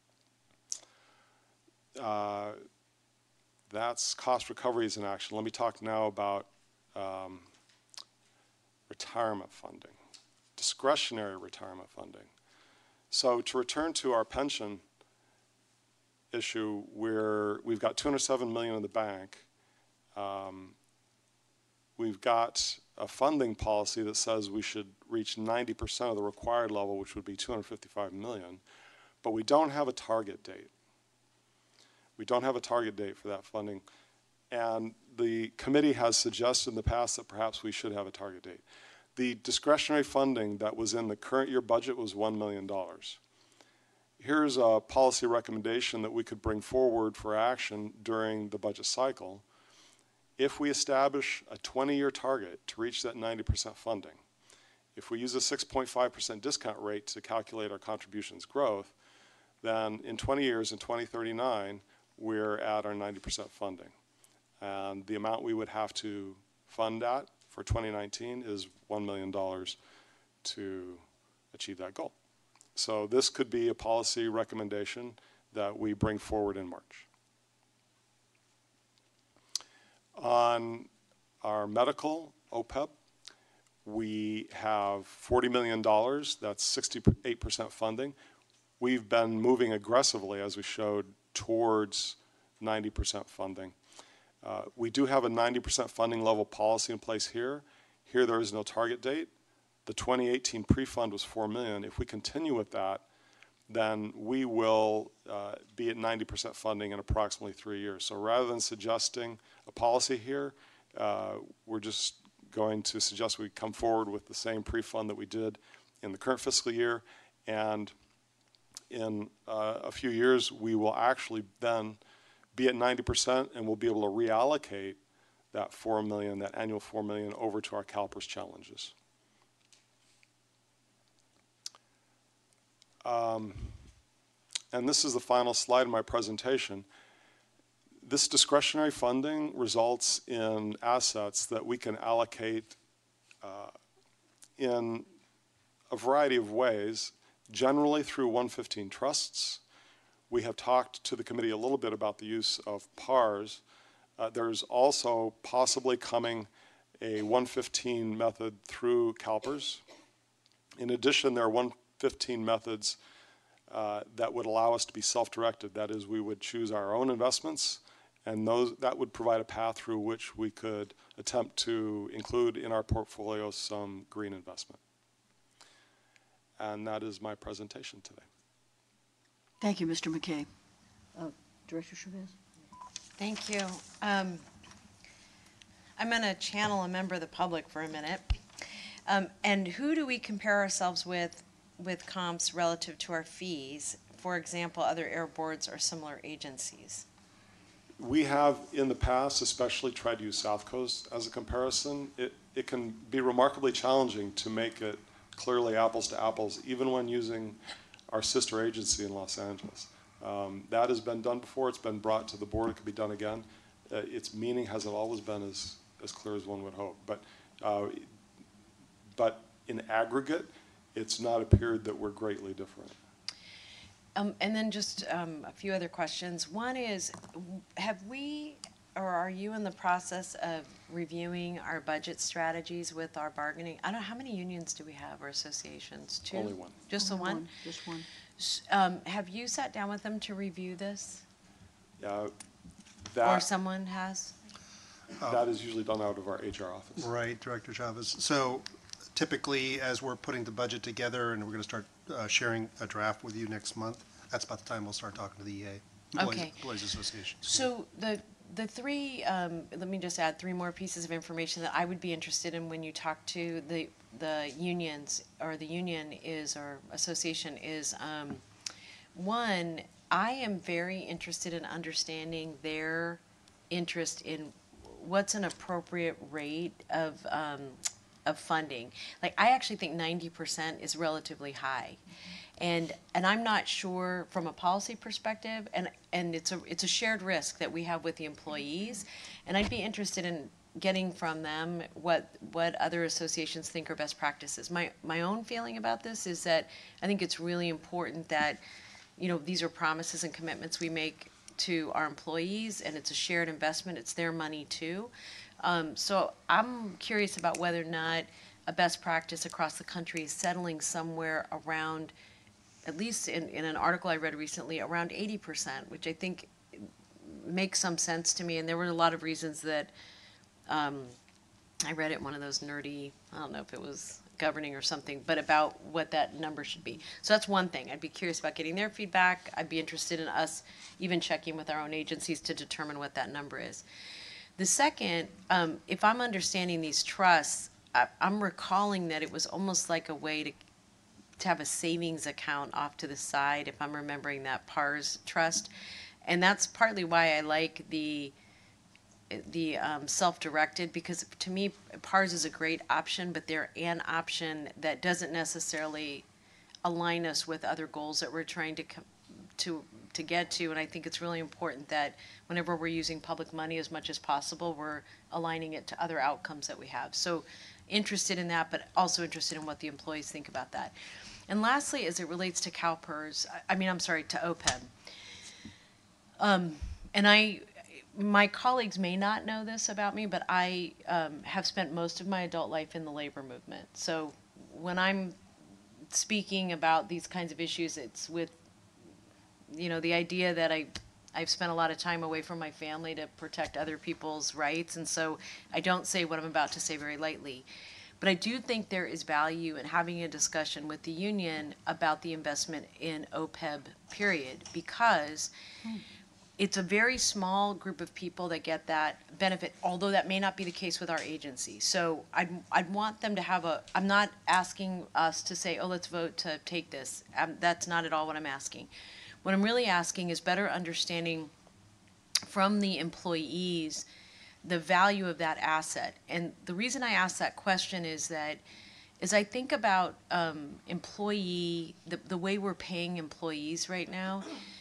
Uh, that's cost recoveries in action. Let me talk now about um, retirement funding, discretionary retirement funding. So to return to our pension issue, where we've got two hundred seven million dollars in the bank. Um, we've got a funding policy that says we should reach ninety percent of the required level, which would be two hundred fifty-five million dollars, but we don't have a target date. We don't have a target date for that funding, and the committee has suggested in the past that perhaps we should have a target date. The discretionary funding that was in the current year budget was one million dollars. Here's a policy recommendation that we could bring forward for action during the budget cycle. If we establish a twenty-year target to reach that ninety percent funding, if we use a six point five percent discount rate to calculate our contributions growth, then in twenty years, in twenty thirty-nine, we're at our ninety percent funding. And the amount we would have to fund at for twenty nineteen is one million dollars to achieve that goal. So this could be a policy recommendation that we bring forward in March. On our medical O P E B, we have forty million dollars. That's sixty-eight percent funding. We've been moving aggressively, as we showed, towards ninety percent funding. Uh, we do have a ninety percent funding level policy in place here. Here there is no target date. The twenty eighteen pre-fund was four million dollars. If we continue with that, then we will uh, be at ninety percent funding in approximately three years. So rather than suggesting a policy here, uh, we're just going to suggest we come forward with the same pre-fund that we did in the current fiscal year, and in uh, a few years we will actually then be at ninety percent, and we'll be able to reallocate that four million, that annual four million, over to our CalPERS challenges. Um, and this is the final slide of my presentation. This discretionary funding results in assets that we can allocate uh, in a variety of ways, generally through one fifteen trusts. We have talked to the committee a little bit about the use of P A R S. Uh, there's also possibly coming a one fifteen method through CalPERS. In addition, there are one fifteen methods uh, that would allow us to be self-directed. That is, we would choose our own investments, and those that would provide a path through which we could attempt to include in our portfolio some green investment. And that is my presentation today. Thank you, Mister McKay. Uh, Director Chavez? Thank you. Um, I'm going to channel a member of the public for a minute. Um, and who do we compare ourselves with with comps relative to our fees? For example, other air boards or similar agencies? We have in the past especially tried to use South Coast as a comparison. It, it can be remarkably challenging to make it clearly apples to apples, even when using our sister agency in Los Angeles. Um, that has been done before. It's been brought to the board. It could be done again. Uh, its meaning hasn't always been as, as clear as one would hope. But, uh, but in aggregate, it's not appeared that we're greatly different. Um, and then just um, a few other questions. One is, have we, or are you in the process of reviewing our budget strategies with our bargaining? I don't know, how many unions do we have, or associations? Two? Only one. Just the Only one? one, just one. S- Um, have you sat down with them to review this? Uh, Or that, someone has? that is usually done out of our H R office. Right, Director Chavez. So typically, as we're putting the budget together, and we're going to start uh, sharing a draft with you next month, that's about the time we'll start talking to the E A, Employees, Okay. Employees Association. So the, the three, um, let me just add three more pieces of information that I would be interested in when you talk to the, the unions, or the union is, or association is, um, one, I am very interested in understanding their interest in what's an appropriate rate of, um, of funding. Like, I actually think ninety percent is relatively high. And, and I'm not sure from a policy perspective, and, and it's a, it's a shared risk that we have with the employees. And I'd be interested in getting from them what, what other associations think are best practices. My, my own feeling about this is that I think it's really important that, you know, these are promises and commitments we make to our employees, and it's a shared investment. It's their money too. Um, so I'm curious about whether or not a best practice across the country is settling somewhere around, at least in, in an article I read recently, around eighty percent, which I think makes some sense to me. And there were a lot of reasons that um, I read it in one of those nerdy, I don't know if it was governing or something, but about what that number should be. So that's one thing. I'd be curious about getting their feedback. I'd be interested in us even checking with our own agencies to determine what that number is. The second, um, if I'm understanding these trusts, I, I'm recalling that it was almost like a way to to have a savings account off to the side, if I'm remembering that P A R S trust. And that's partly why I like the the um, self-directed, because to me, P A R S is a great option, but they're an option that doesn't necessarily align us with other goals that we're trying to com- to to get to. And I think it's really important that whenever we're using public money as much as possible, we're aligning it to other outcomes that we have. So interested in that, but also interested in what the employees think about that. And lastly, as it relates to CalPERS, I, I mean, I'm sorry, to O P E B. Um, and I, my colleagues may not know this about me, but I um, have spent most of my adult life in the labor movement. So when I'm speaking about these kinds of issues, it's with, you know, the idea that I, I've spent a lot of time away from my family to protect other people's rights. And so I don't say what I'm about to say very lightly. But I do think there is value in having a discussion with the union about the investment in O P E B, period, because it's a very small group of people that get that benefit, although that may not be the case with our agency. So I'd, I'd want them to have a, I'm not asking us to say, oh, let's vote to take this. Um, that's not at all what I'm asking. What I'm really asking is better understanding from the employees the value of that asset. And the reason I ask that question is that as I think about um, employee, the, the way we're paying employees right now,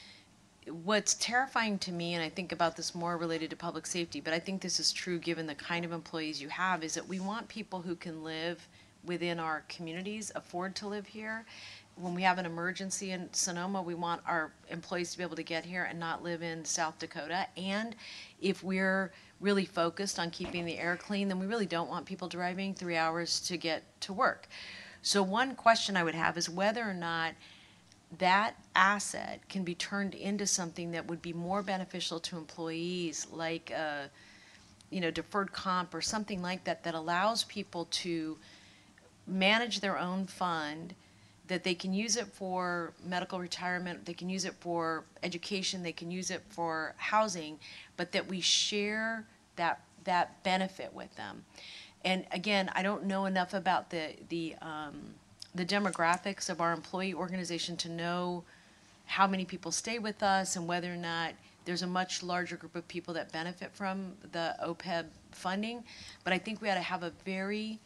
what's terrifying to me, and I think about this more related to public safety, but I think this is true given the kind of employees you have, is that we want people who can live within our communities, afford to live here. When we have an emergency in Sonoma, we want our employees to be able to get here and not live in South Dakota. And if we're really focused on keeping the air clean, then we really don't want people driving three hours to get to work. So one question I would have is whether or not that asset can be turned into something that would be more beneficial to employees, like a, you know, deferred comp or something like that, that allows people to manage their own fund, that they can use it for medical retirement, they can use it for education, they can use it for housing, but that we share that that benefit with them. And again, I don't know enough about the the um, the demographics of our employee organization to know how many people stay with us and whether or not there's a much larger group of people that benefit from the O P E B funding. But I think we ought to have a very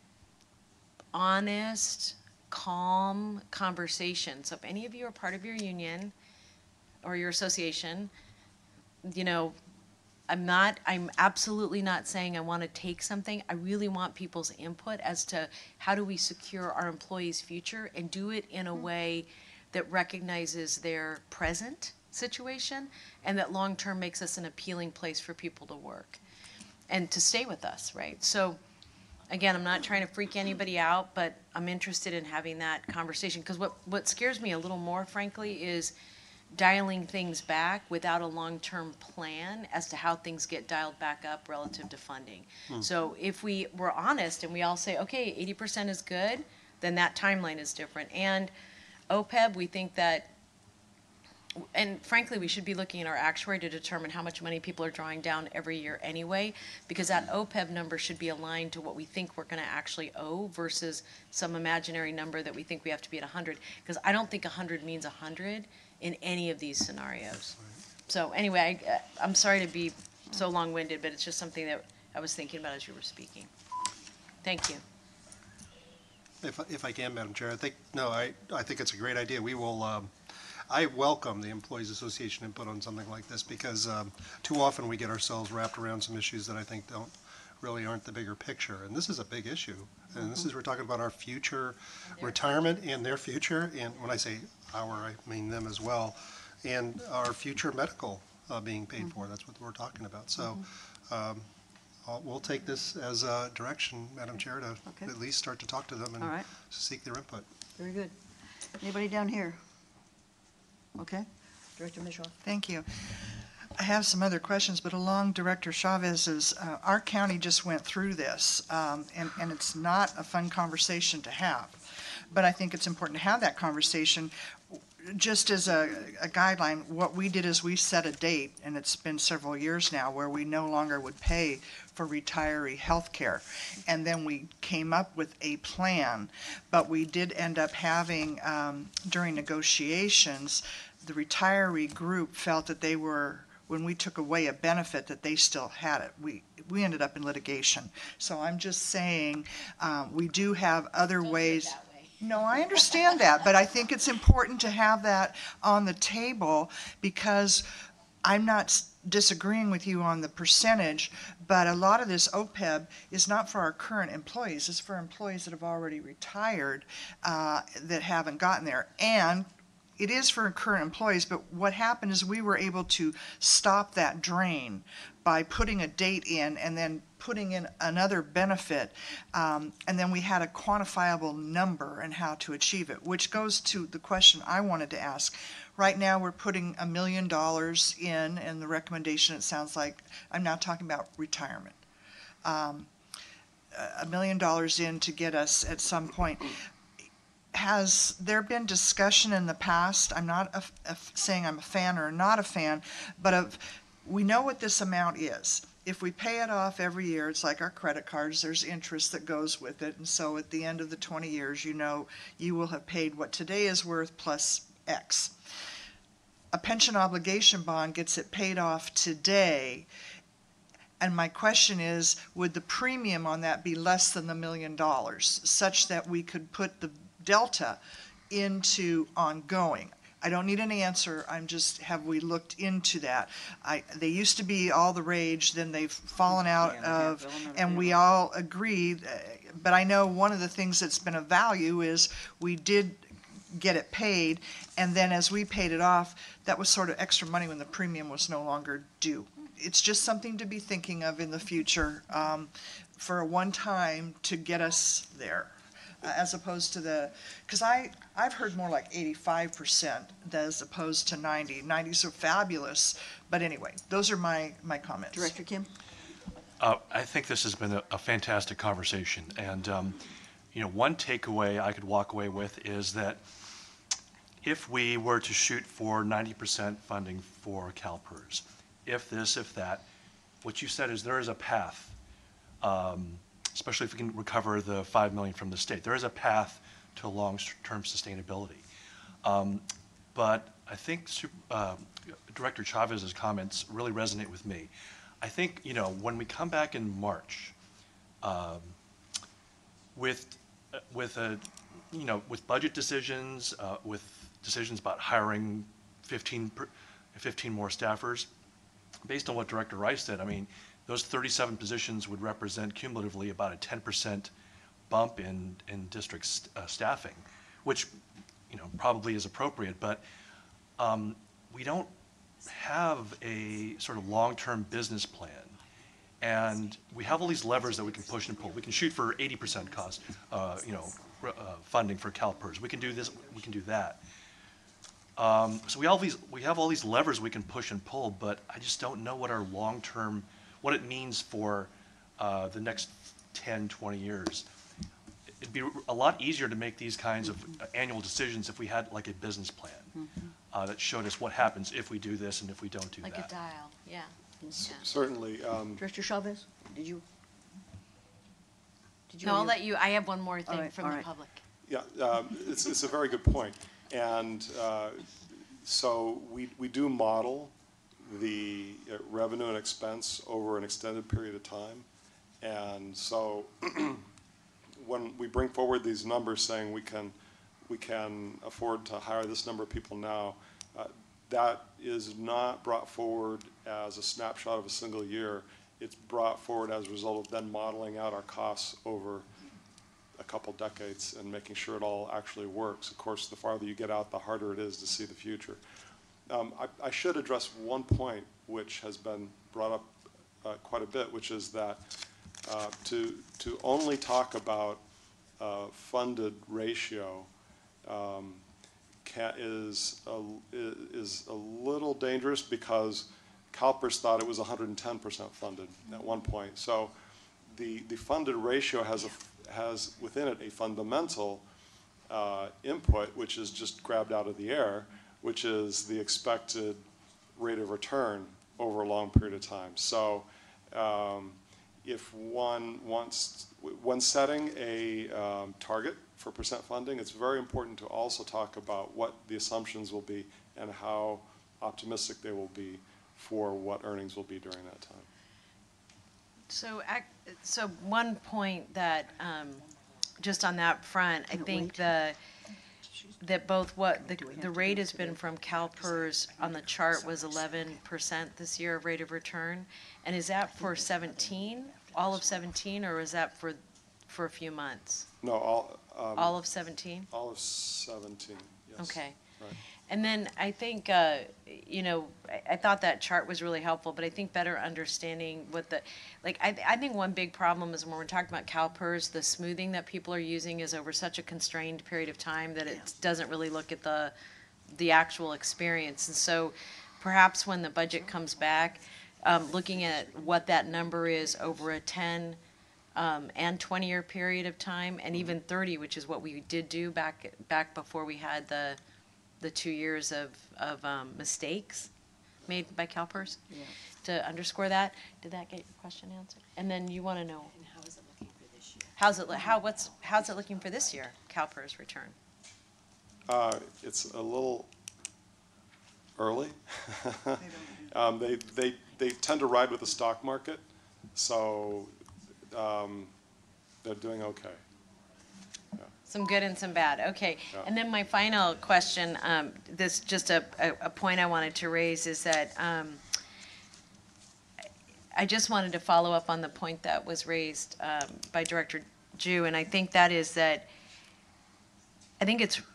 honest, calm conversation. So if any of you are part of your union or your association, you know, I'm not, I'm absolutely not saying I want to take something. I really want people's input as to how do we secure our employees' future and do it in a way that recognizes their present situation and that long-term makes us an appealing place for people to work and to stay with us, right? So again, I'm not trying to freak anybody out, but I'm interested in having that conversation because what, what scares me a little more, frankly, is dialing things back without a long-term plan as to how things get dialed back up relative to funding. Hmm. So if we were honest and we all say, okay, eighty percent is good, then that timeline is different. And O P E B, we think that, and frankly, we should be looking at our actuary to determine how much money people are drawing down every year anyway, because that O P E B number should be aligned to what we think we're going to actually owe versus some imaginary number that we think we have to be at one hundred. Because I don't think one hundred means one hundred in any of these scenarios. So anyway, I, I'm sorry to be so long-winded, but it's just something that I was thinking about as you were speaking. Thank you. If, if I can, Madam Chair, I think, no, I, I think it's a great idea. We will, um, I welcome the Employees Association input on something like this because um, too often we get ourselves wrapped around some issues that I think don't, really aren't the bigger picture. And this is a big issue. And this is, we're talking about our future retirement and their future. And when I say our, I mean them as well. And our future medical uh, being paid for. That's what we're talking about. So um, I'll- we'll take this as a direction, Madam Chair, to Okay. at least start to talk to them and All right. seek their input. Very good. Anybody down here? Okay. Director Mitchell? Thank you. I have some other questions, but along Director Chavez's, uh, our county just went through this, um, and, and it's not a fun conversation to have. But I think it's important to have that conversation. Just as a, a guideline, what we did is we set a date, and it's been several years now, where we no longer would pay for retiree health care. And then we came up with a plan, but we did end up having, um, during negotiations, the retiree group felt that they were, when we took away a benefit, that they still had it. We, we ended up in litigation. So I'm just saying, um, we do have other ways. No, I understand that, but I think it's important to have that on the table because I'm not s- disagreeing with you on the percentage, but a lot of this O P E B is not for our current employees. It's for employees that have already retired uh, that haven't gotten there. And it is for current employees, but what happened is we were able to stop that drain by putting a date in and then putting in another benefit. Um, and then we had a quantifiable number and how to achieve it, which goes to the question I wanted to ask. Right now, we're putting a million dollars in, and the recommendation, it sounds like, I'm not talking about retirement. Um, a- a million dollars in to get us at some point. Has there been discussion in the past? I'm not a, a, saying I'm a fan or not a fan, but of, we know what this amount is. If we pay it off every year, it's like our credit cards, there's interest that goes with it. And so at the end of the twenty years, you know, you will have paid what today is worth plus X. A pension obligation bond gets it paid off today. And my question is, would the premium on that be less than the million dollars, such that we could put the delta into ongoing? I don't need an answer, I'm just, have we looked into that? I, they used to be all the rage, then they've fallen out of, and we all agreed, uh, but I know one of the things that's been of value is we did get it paid, and then as we paid it off, that was sort of extra money when the premium was no longer due. It's just something to be thinking of in the future, um, for a one time to get us there. Uh, as opposed to the, because I, I've heard more like eighty-five percent as opposed to ninety. nineties are fabulous, but anyway, those are my, my comments. Director Kim? Uh, I think this has been a, a fantastic conversation, and um, you know, one takeaway I could walk away with is that if we were to shoot for ninety percent funding for CalPERS, if this, if that, what you said is there is a path, um, especially if we can recover the five million from the state. There is a path to long-term sustainability. Um, but I think uh, Director Chavez's comments really resonate with me. I think, you know, when we come back in March um, with, uh, with a, you know, with budget decisions, uh, with decisions about hiring fifteen, per, fifteen more staffers, based on what Director Rice said, I mean, those thirty-seven positions would represent cumulatively about a ten percent bump in, in district st- uh, staffing, which, you know, probably is appropriate, but um, we don't have a sort of long-term business plan. And we have all these levers that we can push and pull. We can shoot for eighty percent cost, uh, you know, uh, funding for CalPERS. We can do this, we can do that. Um, so we all these we have all these levers we can push and pull, but I just don't know what our long-term, what it means for uh, the next ten, twenty years. It'd be a lot easier to make these kinds of annual decisions if we had like a business plan Mm-hmm. uh, that showed us what happens if we do this and if we don't do Like that. a dial, yeah. Yeah. Certainly. Um, Director Chavez, did you? Did you? No, I'll have- let you, I have one more All thing right, from all the right. public. Yeah, um, it's, it's a very good point. And uh, so we, we do model the uh, revenue and expense over an extended period of time. And so when we bring forward these numbers saying we can, we can afford to hire this number of people now, uh, that is not brought forward as a snapshot of a single year. It's brought forward as a result of then modeling out our costs over a couple decades and making sure it all actually works. Of course, the farther you get out, the harder it is to see the future. Um, I, I should address one point which has been brought up uh, quite a bit, which is that uh, to, to only talk about uh, funded ratio um, can, is, a, is a little dangerous, because CalPERS thought it was one hundred ten percent funded at one point. So the, the funded ratio has, a, has within it a fundamental uh, input, which is just grabbed out of the air, which is the expected rate of return over a long period of time. So um, if one wants, when setting a um, target for percent funding, it's very important to also talk about what the assumptions will be and how optimistic they will be for what earnings will be during that time. So, ac- so one point that, um, just on that front, I think the, that both what, the, the rate has been from CalPERS on the chart was eleven percent this year of rate of return. And is that for seventeen, all of seventeen, or is that for, for a few months? No, all. Um, All of seventeen? All of seventeen, yes. Okay. Right. And then I think, uh, you know, I, I thought that chart was really helpful, but I think better understanding what the, like, I, I think one big problem is when we're talking about CalPERS, the smoothing that people are using is over such a constrained period of time that it doesn't really look at the, the actual experience. And so perhaps when the budget comes back, um, looking at what that number is over a ten um, and twenty-year period of time, and even thirty, which is what we did do back, back before we had the, the two years of, of um, mistakes made by CalPERS, Yeah. to underscore that. Did that get your question answered? And then you want to know, And how is it looking for this year? how's it, lo- how, what's, how's it looking for this year, CalPERS return? Uh, it's a little early. um, they, they, they tend to ride with the stock market, so um, they're doing okay. Some good and some bad, okay. Yeah. And then my final question, um, this, just a, a, a point I wanted to raise is that, um, I just wanted to follow up on the point that was raised, um, by Director Jew, and I think that is that, I think it's,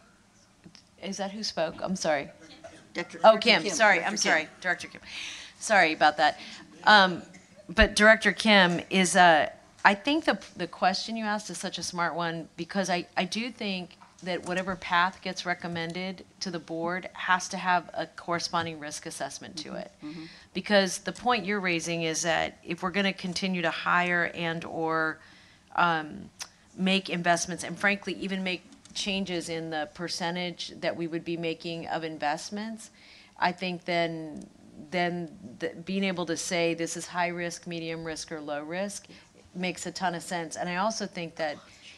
is that who spoke? I'm sorry. Doctor Oh, Doctor Kim, sorry, I'm Doctor sorry, Director Kim. Sorry about that. Um, but Director Kim is, uh, I think the, the question you asked is such a smart one, because I, I do think that whatever path gets recommended to the board has to have a corresponding risk assessment to it. Because the point you're raising is that if we're going to continue to hire and/or um, make investments, and frankly, even make changes in the percentage that we would be making of investments, I think then, then the, being able to say this is high risk, medium risk, or low risk makes a ton of sense. And I also think that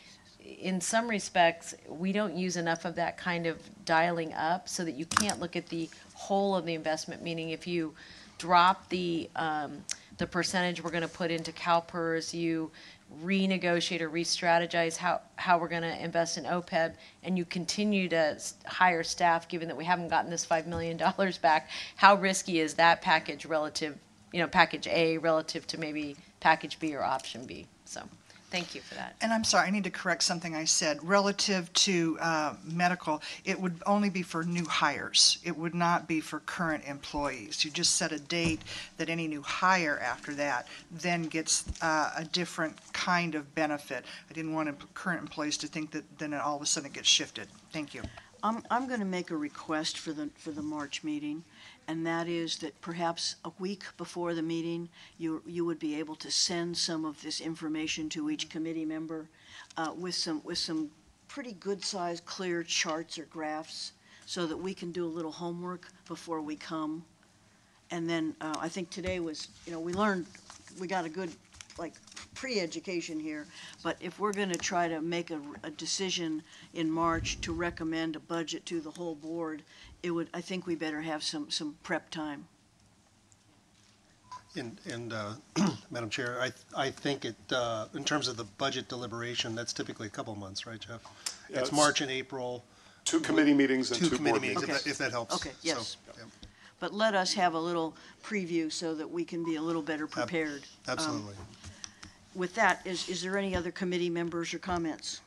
in some respects, we don't use enough of that kind of dialing up, so that you can't look at the whole of the investment, meaning if you drop the, um, the percentage we're going to put into CalPERS, you renegotiate or re-strategize how, how we're going to invest in O P E B, and you continue to s- hire staff, given that we haven't gotten this five million dollars back, how risky is that package relative, you know, package A relative to maybe package B or option B? So, thank you for that. And I'm sorry, I need to correct something I said. Relative to uh, medical, it would only be for new hires. It would not be for current employees. You just set a date that any new hire after that then gets uh, a different kind of benefit. I didn't want em- current employees to think that then all of a sudden it gets shifted. Thank you. I'm, I'm going to make a request for the, for the March meeting, and that is that perhaps a week before the meeting, you, you would be able to send some of this information to each committee member uh, with some, with some pretty good-sized, clear charts or graphs, so that we can do a little homework before we come. And then uh, I think today was, you know, we learned, we got a good, like, pre-education here, but if we're going to try to make a, a decision in March to recommend a budget to the whole board, it would, I think we better have some, some prep time. And, and uh, Madam Chair, I, I think it, uh, in terms of the budget deliberation, that's typically a couple months, right, Jeff? Yeah, It's it's March and April. Two committee meetings and two committee board meetings, if meetings. that- if that helps. Okay, So, yes. yeah. But let us have a little preview so that we can be a little better prepared. Um, Absolutely. With that, is, is there any other committee members or comments?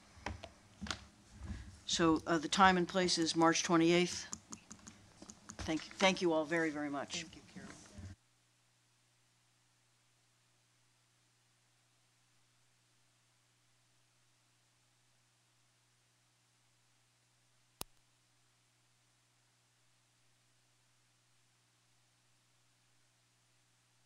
So uh, the time and place is March twenty-eighth. Thank, thank you all very, very much. Thank you.